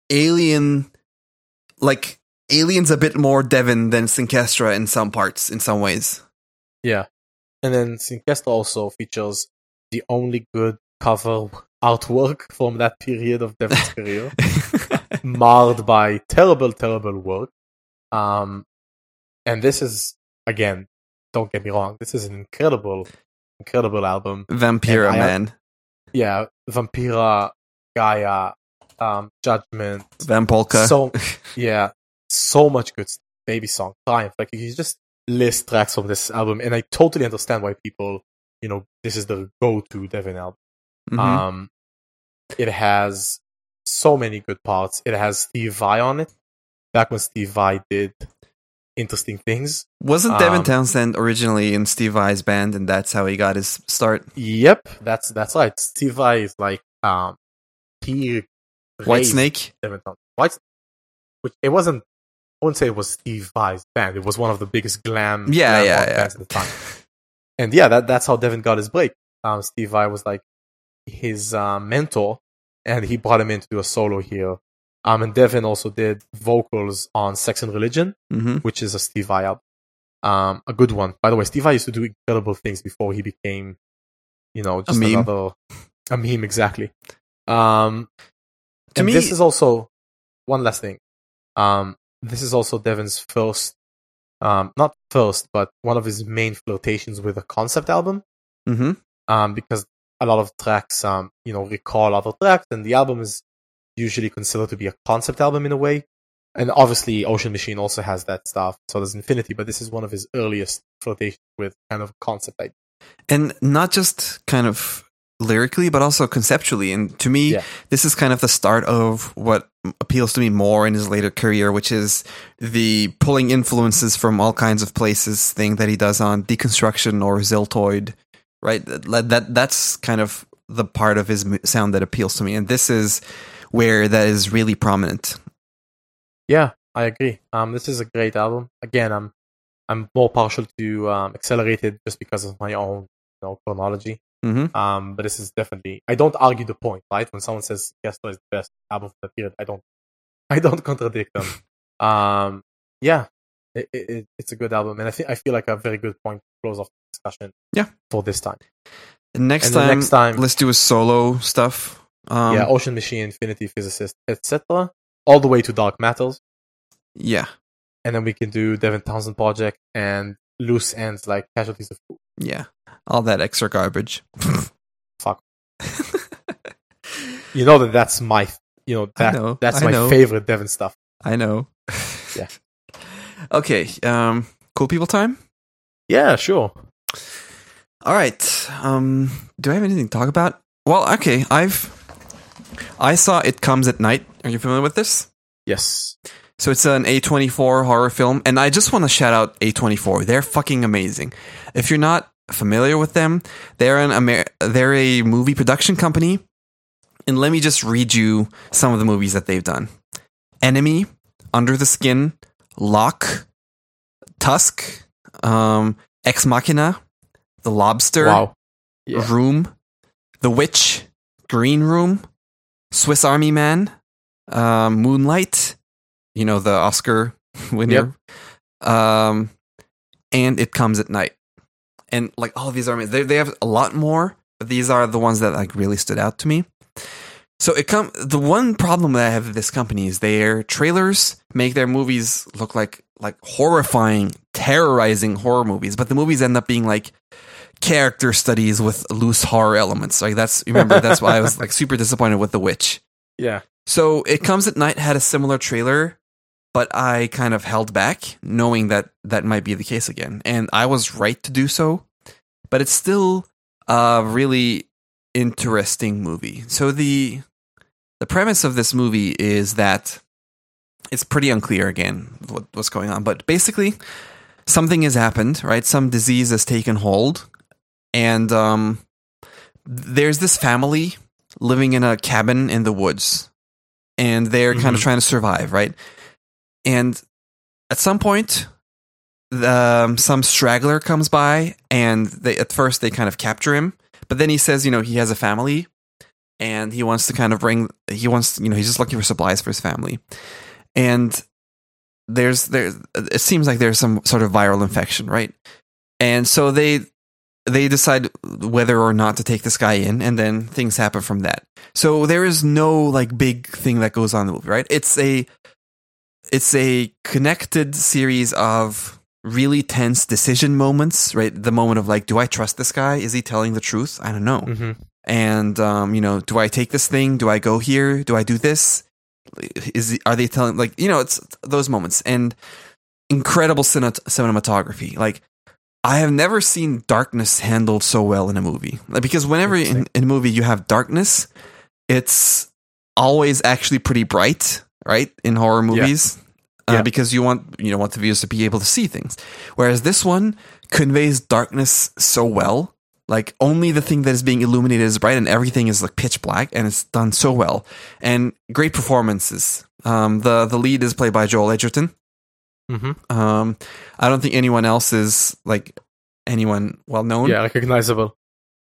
Alien, like Alien's a bit more Devin than Synkestra in some parts, in some ways. yeah. And then Synkestra also features the only good cover artwork from that period of Devin's career, marred by terrible, terrible work. Um, and this is, again, don't get me wrong, this is an incredible, incredible album. Vampira, And I- man. Yeah, Vampira, Gaia, um, Judgment, Vampolka. so yeah, so much good stuff. Baby Song, Triumph. Like you just list tracks from this album, and I totally understand why people, you know, this is the go-to Devin album. Mhm. Um, it has so many good parts. It has Steve Vai on it. Back when Steve Vai did interesting things. Wasn't Devin um, Townsend originally in Steve Vai's band, and that's how he got his start? Yep, that's that's right. Steve Vai is like um, he White raised Snake? Devin Townsend. White, which it wasn't. I wouldn't say it was Steve Vai's band. It was one of the biggest glam, Yeah, glam yeah, rock yeah. bands at the time. And yeah, that that's how Devin got his break. Um, Steve Vai was like his uh, mentor, and he brought him in to do a solo here. Um, and Devin also did vocals on Sex and Religion, Mm-hmm. which is a Steve Vai album. Um, a good one. By the way, Steve Vai used to do incredible things before he became, you know, just meme. another a meme. Exactly. Um, To and me- this is also one last thing. Um, this is also Devin's first, um, not first, but one of his main flirtations with a concept album. Mm-hmm. Um, because a lot of tracks, um, you know, recall other tracks, and the album is usually considered to be a concept album in a way. And obviously, Ocean Machine also has that stuff. So does Infinity, but this is one of his earliest flirtations with kind of concept idea. And not just kind of lyrically, but also conceptually. And to me, Yeah. this is kind of the start of what appeals to me more in his later career, which is the pulling influences from all kinds of places thing that he does on Deconstruction or Ziltoid, right? That, that That's kind of the part of his sound that appeals to me. And this is where that is really prominent. Yeah, I agree. Um, this is a great album. Again, I'm I'm more partial to um, Accelerated just because of my own, you know, chronology. Mm-hmm. Um, but this is definitely. I don't argue the point, right? When someone says Gesto is the best album for the period, I don't. I don't contradict them. um, yeah, it, it, it's a good album, and I think I feel like a very good point to close off the discussion. Yeah. For this time. And next And the time, next time- let's do a solo stuff. Um, yeah, Ocean Machine, Infinity Physicist, et cetera. All the way to Dark Matters. yeah. And then we can do Devin Townsend Project and loose ends like Casualties of Food. Yeah. All that extra garbage. Fuck. You know that that's my, you know, that I know, that's I my know. favorite Devin stuff. I know. Yeah. Okay. Um, cool people time? Yeah, sure. All right. Um, do I have anything to talk about? Well, okay. I've I saw It Comes at Night. Are you familiar with this? Yes. So it's an A twenty-four horror film, and I just want to shout out A twenty-four. They're fucking amazing. If you're not familiar with them, they're an Amer- they're a movie production company, and let me just read you some of the movies that they've done: Enemy, Under the Skin, Lock, Tusk, um, Ex Machina, The Lobster, Wow. Yeah. Room, The Witch, Green Room, Swiss Army Man, um, Moonlight, you know, the Oscar winner, um, and It Comes at Night. And like all of these are, they they have a lot more, but these are the ones that like really stood out to me. So it come the one problem that I have with this company is their trailers make their movies look like like horrifying, terrorizing horror movies, but the movies end up being like character studies with loose horror elements. Like that's remember that's why I was like super disappointed with The Witch. Yeah. So It Comes at Night had a similar trailer, but I kind of held back, knowing that that might be the case again. And I was right to do so, but it's still a really interesting movie. So the the premise of this movie is that it's pretty unclear again what, what's going on, but basically something has happened, right? Some disease has taken hold, and um, there's this family living in a cabin in the woods, and they're mm-hmm. kind of trying to survive, right? And at some point, the, um, some straggler comes by, and they at first they kind of capture him, but then he says, you know, he has a family, and he wants to kind of bring, he wants, you know, he's just looking for supplies for his family, and there's there, it seems like there's some sort of viral infection, right? And so they they decide whether or not to take this guy in, and then things happen from that. So there is no like big thing that goes on in the movie, right? It's a it's a connected series of really tense decision moments, right? The moment of like, do I trust this guy? Is he telling the truth? I don't know. Mm-hmm. And um, you know, do I take this thing? Do I go here? Do I do this? Is are they telling, like, you know, it's those moments, and incredible cine- cinematography. Like, I have never seen darkness handled so well in a movie, like, because whenever in, in a movie you have darkness, it's always actually pretty bright, right? In horror movies, yeah. Uh, yeah. because you want you know want the viewers to be able to see things, whereas this one conveys darkness so well. Like, only the thing that is being illuminated is bright, and everything is like pitch black, and it's done so well. And great performances. Um, the the lead is played by Joel Edgerton. Mm-hmm. Um, I don't think anyone else is like anyone well known. Yeah, recognizable.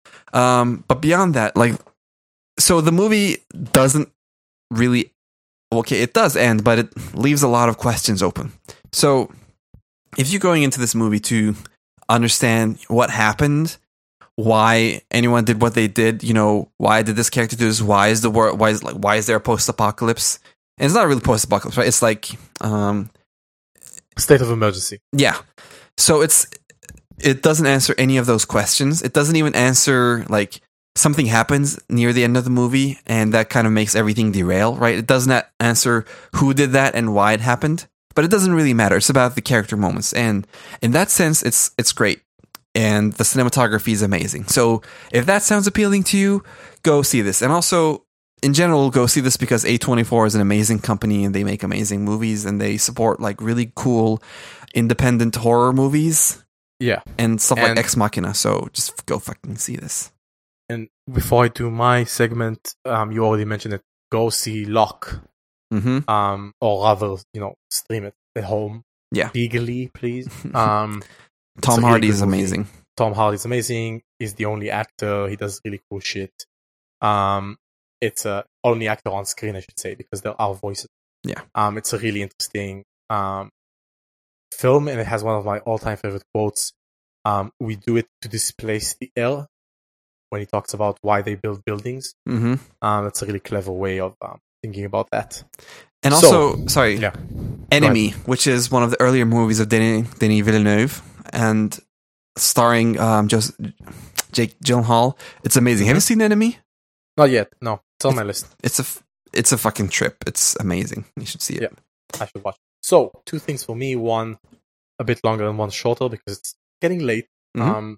Um, but beyond that, like, so the movie doesn't really okay, it does end, but it leaves a lot of questions open. So, if you're going into this movie to understand what happened, why anyone did what they did, you know, why did this character do this? Why is the world? Why is like why is there a post-apocalypse? And it's not really post-apocalypse, right? It's like um, state of emergency. Yeah. So it's it doesn't answer any of those questions. It doesn't even answer like something happens near the end of the movie, and that kind of makes everything derail, right? It doesn't answer who did that and why it happened, but it doesn't really matter. It's about the character moments, and in that sense, it's it's great. And the cinematography is amazing. So if that sounds appealing to you, go see this. And also, in general, go see this because A twenty-four is an amazing company and they make amazing movies and they support like really cool independent horror movies. Yeah. And stuff and, like Ex Machina. So just go fucking see this. And before I do my segment, um, you already mentioned it. Go see Locke. Mm-hmm. Um, or rather, you know, stream it at home. Yeah. Legally, please. Um, Tom really Hardy is movie. amazing. Tom Hardy is amazing. He's the only actor. He does really cool shit. Um, it's a only actor on screen, I should say, because there are voices. Yeah. Um, it's a really interesting um film, and it has one of my all-time favorite quotes. Um, we do it to displace the air. When he talks about why they build buildings, Mm-hmm. um, that's a really clever way of um, thinking about that. And So, also, sorry, yeah. Enemy, which is one of the earlier movies of Denis, Denis Villeneuve, and starring um, just Jake Gyllenhaal. It's amazing. Have you seen Enemy? Not yet. No, it's on my list. It's a f- it's a fucking trip. It's amazing. You should see it. Yeah. I should watch. So, two things for me. One a bit longer and one shorter because it's getting late. Mhm. Um,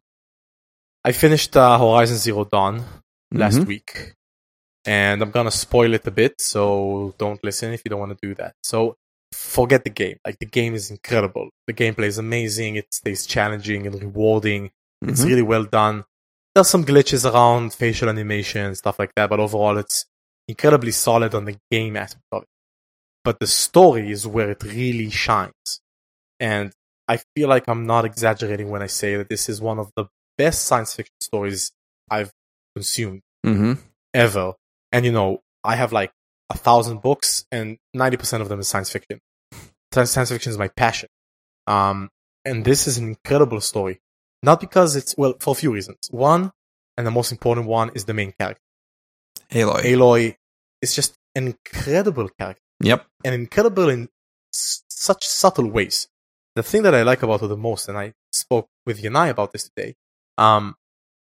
I finished uh, Horizon Zero Dawn last Mhm. week, and I'm gonna spoil it a bit, so don't listen if you don't want to do that. So, forget the game. Like, the game is incredible. The gameplay is amazing. It stays challenging and rewarding. It's Mhm. really well done. There's some glitches around facial animation, stuff like that, but overall it's incredibly solid on the game aspect of it. But the story is where it really shines. And I feel like I'm not exaggerating when I say that this is one of the best science fiction stories I've consumed Mhm. ever. And you know, I have like a thousand books and ninety percent of them is science fiction. Science fiction is my passion. Um, and this is an incredible story. Not because it's, well, for a few reasons. One, and the most important one, is the main character. Aloy. Aloy is just an incredible character. Yep. And incredible in s- such subtle ways. The thing that I like about her the most, and I spoke with Yanai about this today, um,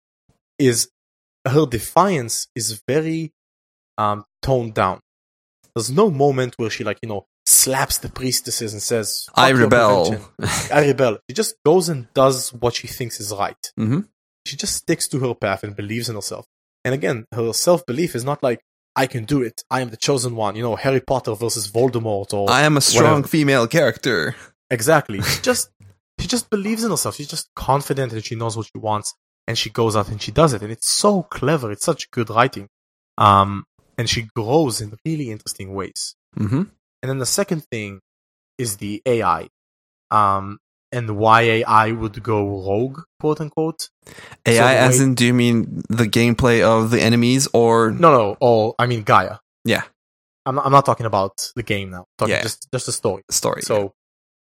is her defiance is very um, toned down. There's no moment where she, like, you know, slaps the priestesses and says, I "Fuck your rebel." convention." I rebel. She just goes and does what she thinks is right. Mm-hmm. She just sticks to her path and believes in herself. And again, her self-belief is not like, I can do it. I am the chosen one. You know, Harry Potter versus Voldemort, or I am a strong whatever. female character. Exactly. She just she just believes in herself. She's just confident that she knows what she wants, and she goes out and she does it. And it's so clever. It's such good writing. Um, and she grows in really interesting ways. Mm-hmm. And then the second thing is the A I. Um, and why A I would go rogue, quote unquote. A I, So the as way- in, do you mean the gameplay of the enemies, or No, no. Oh, I mean Gaia. yeah, I'm not, I'm not talking about the game now. I'm talking Yeah. just just the story. the story? So,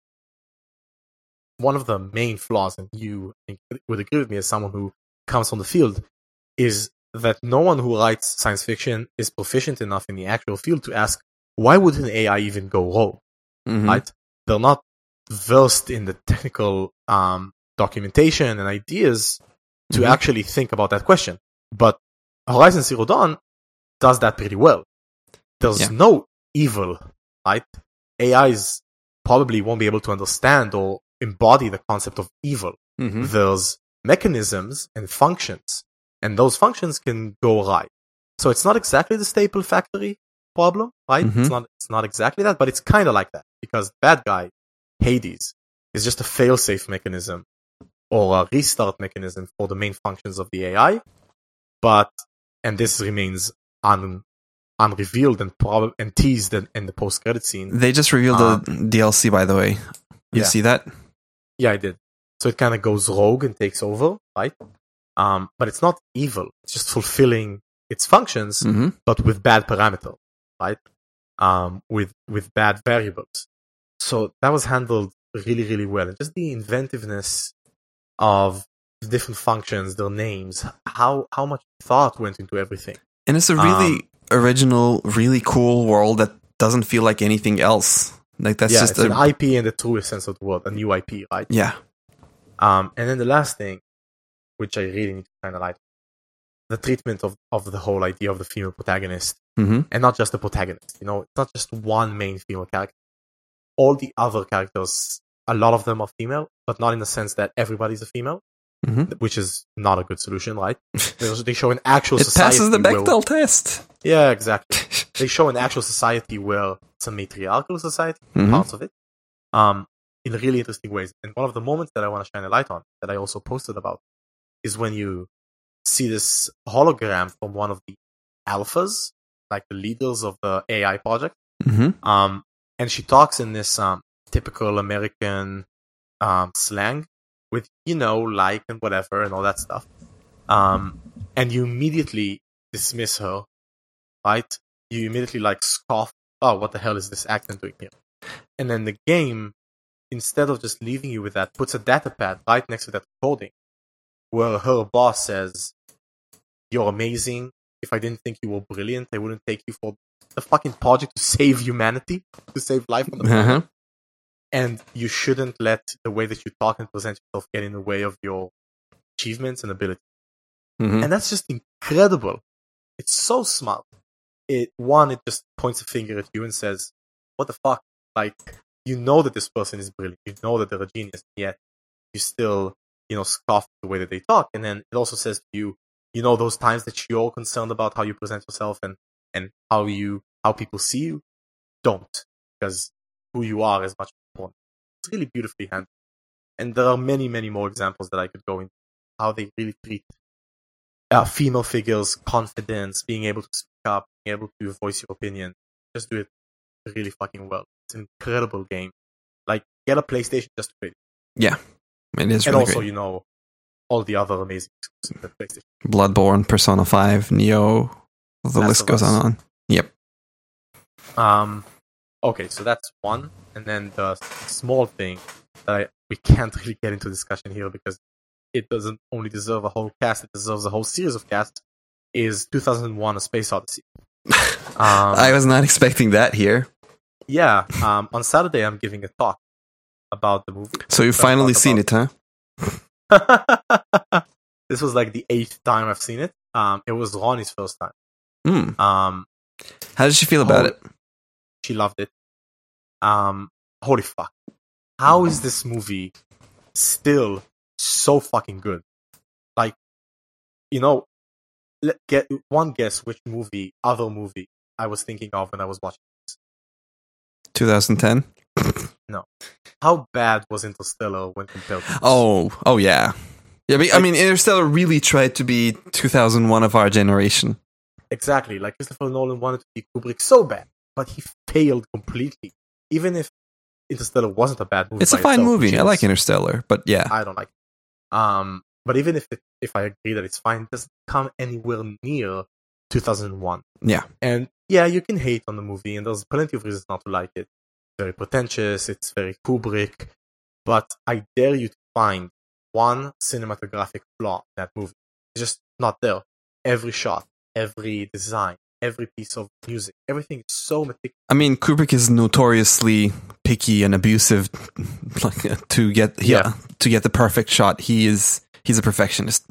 one of the main flaws, and you I think, would agree with me as someone who comes from the field, is that no one who writes science fiction is proficient enough in the actual field to ask, why would an A I even go rogue? Mhm. Right? They're not versed in the technical um, documentation and ideas to Mhm. actually think about that question. But Horizon Zero Dawn does that pretty well. There's Yeah. no evil, right? A Is probably won't be able to understand or embody the concept of evil. Mhm. There's mechanisms and functions, and those functions can go right. So it's not exactly the Staple Factory problem, right? Mhm. It's not. It's not exactly that, but it's kind of like that, because bad guy Hades is just a failsafe mechanism or a restart mechanism for the main functions of the A I. But and this remains un unrevealed and prob- and teased in, in the post credit scene. They just revealed Um, the D L C, by the way. You yeah. see that? Yeah, I did. So it kind of goes rogue and takes over, right? Um, but it's not evil. It's just fulfilling its functions, Mm-hmm. but with bad parameter, right? um, with with bad variables. So that was handled really, really well. And just the inventiveness of the different functions, their names, how how much thought went into everything. And it's a really Um, original, really cool world that doesn't feel like anything else. Like that's yeah, just it's a, an I P in the truest sense of the word, a new I P, right? yeah. Um, and then the last thing, which I really need to kind of like, the treatment of, of the whole idea of the female protagonist, Mm-hmm. and not just the protagonist. You know, it's not just one main female character. All the other characters, a lot of them are female, but not in the sense that everybody's a female, Mm-hmm. which is not a good solution, right? They they show an actual It society. passes the where- Bechdel test. Yeah, exactly. They show an actual society where it's a matriarchal society, Mhm. parts of it, um, in really interesting ways. And one of the moments that I want to shine a light on, that I also posted about, is when you see this hologram from one of the alphas, like the leaders of the A I project. Mm-hmm. Um, and she talks in this um, typical American um, slang with, you know, like and whatever and all that stuff. Um, and you immediately dismiss her, right? You immediately like scoff, oh, what the hell is this actor doing here? And then the game, instead of just leaving you with that, puts a data pad right next to that recording where her boss says, you're amazing. If I didn't think you were brilliant, I wouldn't take you for the fucking project to save humanity, to save life on the planet. Uh-huh. And you shouldn't let the way that you talk and present yourself get in the way of your achievements and ability. Mm-hmm. And that's just incredible. It's so smart. It one, it just points a finger at you and says, what the fuck? Like, you know that this person is brilliant. You know that they're a genius, yet you still, you know, scoff at the way that they talk. And then it also says to you, you know, those times that you're concerned about how you present yourself and, and how you, how people see you, don't. Because who you are is much more important. It's really beautifully handled. And there are many, many more examples that I could go into. How they really treat uh, female figures, confidence, being able to speak up, being able to voice your opinion. Just do it really fucking well. It's an incredible game. Like, get a PlayStation just to play it. Yeah. It is And really also, great. you know, all the other amazing exclusives that PlayStation. Bloodborne, Persona five, Neo. The Last list of goes Us. on and on. Yep. Um, okay, so that's one. And then the small thing that I, we can't really get into discussion here because it doesn't only deserve a whole cast, it deserves a whole series of casts, is two thousand one A Space Odyssey. Um, I was not expecting that here. yeah, um, on Saturday I'm giving a talk about the movie. So you've Gonna finally talk seen it, about- huh? This was like the eighth time I've seen it. Um, it was Ronnie's first time. Hmm. Um, How did she feel about Oh. it? she loved it. Um, holy fuck. How is this movie still so fucking good? Like, you know, let get one guess which movie, other movie I was thinking of when I was watching this. twenty ten? How bad was Interstellar when compared to this? Oh, oh yeah. Yeah, but, I Like- mean, Interstellar really tried to be two thousand one of our generation. Exactly. Like, Christopher Nolan wanted to be Kubrick so bad, but he failed completely. Even if Interstellar wasn't a bad movie. It's a by fine itself, movie. which I is- like Interstellar, but yeah. I don't like it. Um, but even if it, if I agree that it's fine, it doesn't come anywhere near two thousand one. Yeah. And yeah, you can hate on the movie, and there's plenty of reasons not to like it. Very pretentious, it's very Kubrick, but I dare you to find one cinematographic flaw in that movie. It's just not there. Every shot, every design, every piece of music, everything is so meticulous. I mean, Kubrick is notoriously picky and abusive like, to get yeah, Yeah. to get the perfect shot. He is he's a perfectionist.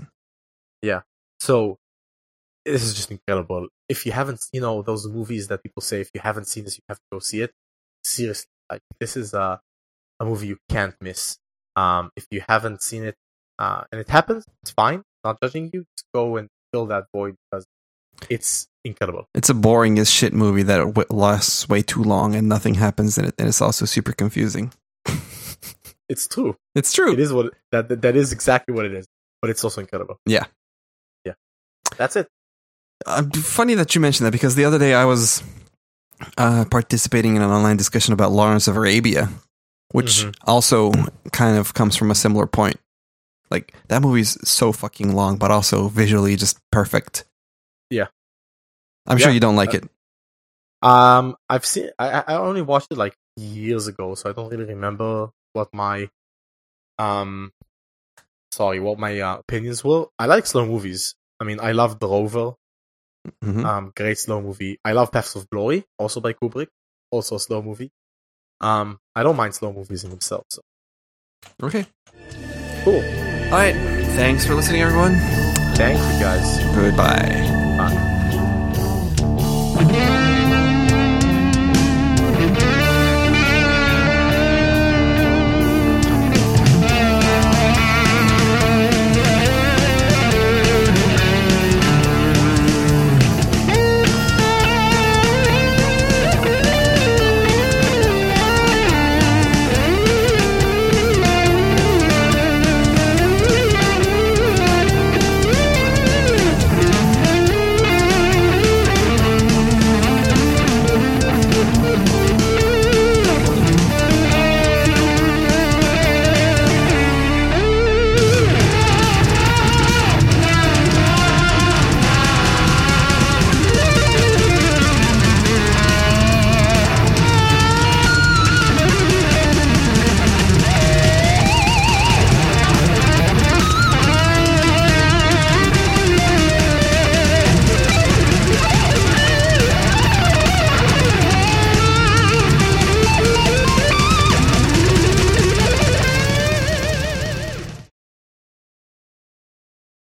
So this is just incredible. If you haven't, you know, those movies that people say if you haven't seen this, you have to go see it. Seriously, like this is a a movie you can't miss. Um, if you haven't seen it, uh, and it happens, it's fine. Not judging you. Just go and fill that void because it's incredible. It's a boring as shit movie that w- lasts way too long and nothing happens in it, and it's also super confusing. It's true. It's true. It is what that that, that is exactly what it is. But it's also incredible. Yeah. Yeah. That's it. Uh, funny that you mentioned that because the other day I was uh, participating in an online discussion about Lawrence of Arabia, which Mhm. also kind of comes from a similar point. Like, that movie's so fucking long, but also visually just perfect. Yeah. I'm sure Yeah. you don't like Uh, it. Um, I've seen. I I only watched it like years ago, so I don't really remember what my um, sorry, what my uh, opinions were. I like slow movies. I mean, I love The Rover. Mm-hmm. Um, great slow movie. I love Paths of Glory, also by Kubrick, also a slow movie. Um, I don't mind slow movies in themselves. So. Okay. Cool. All right. Thanks for listening, everyone. Thank you, guys. Goodbye.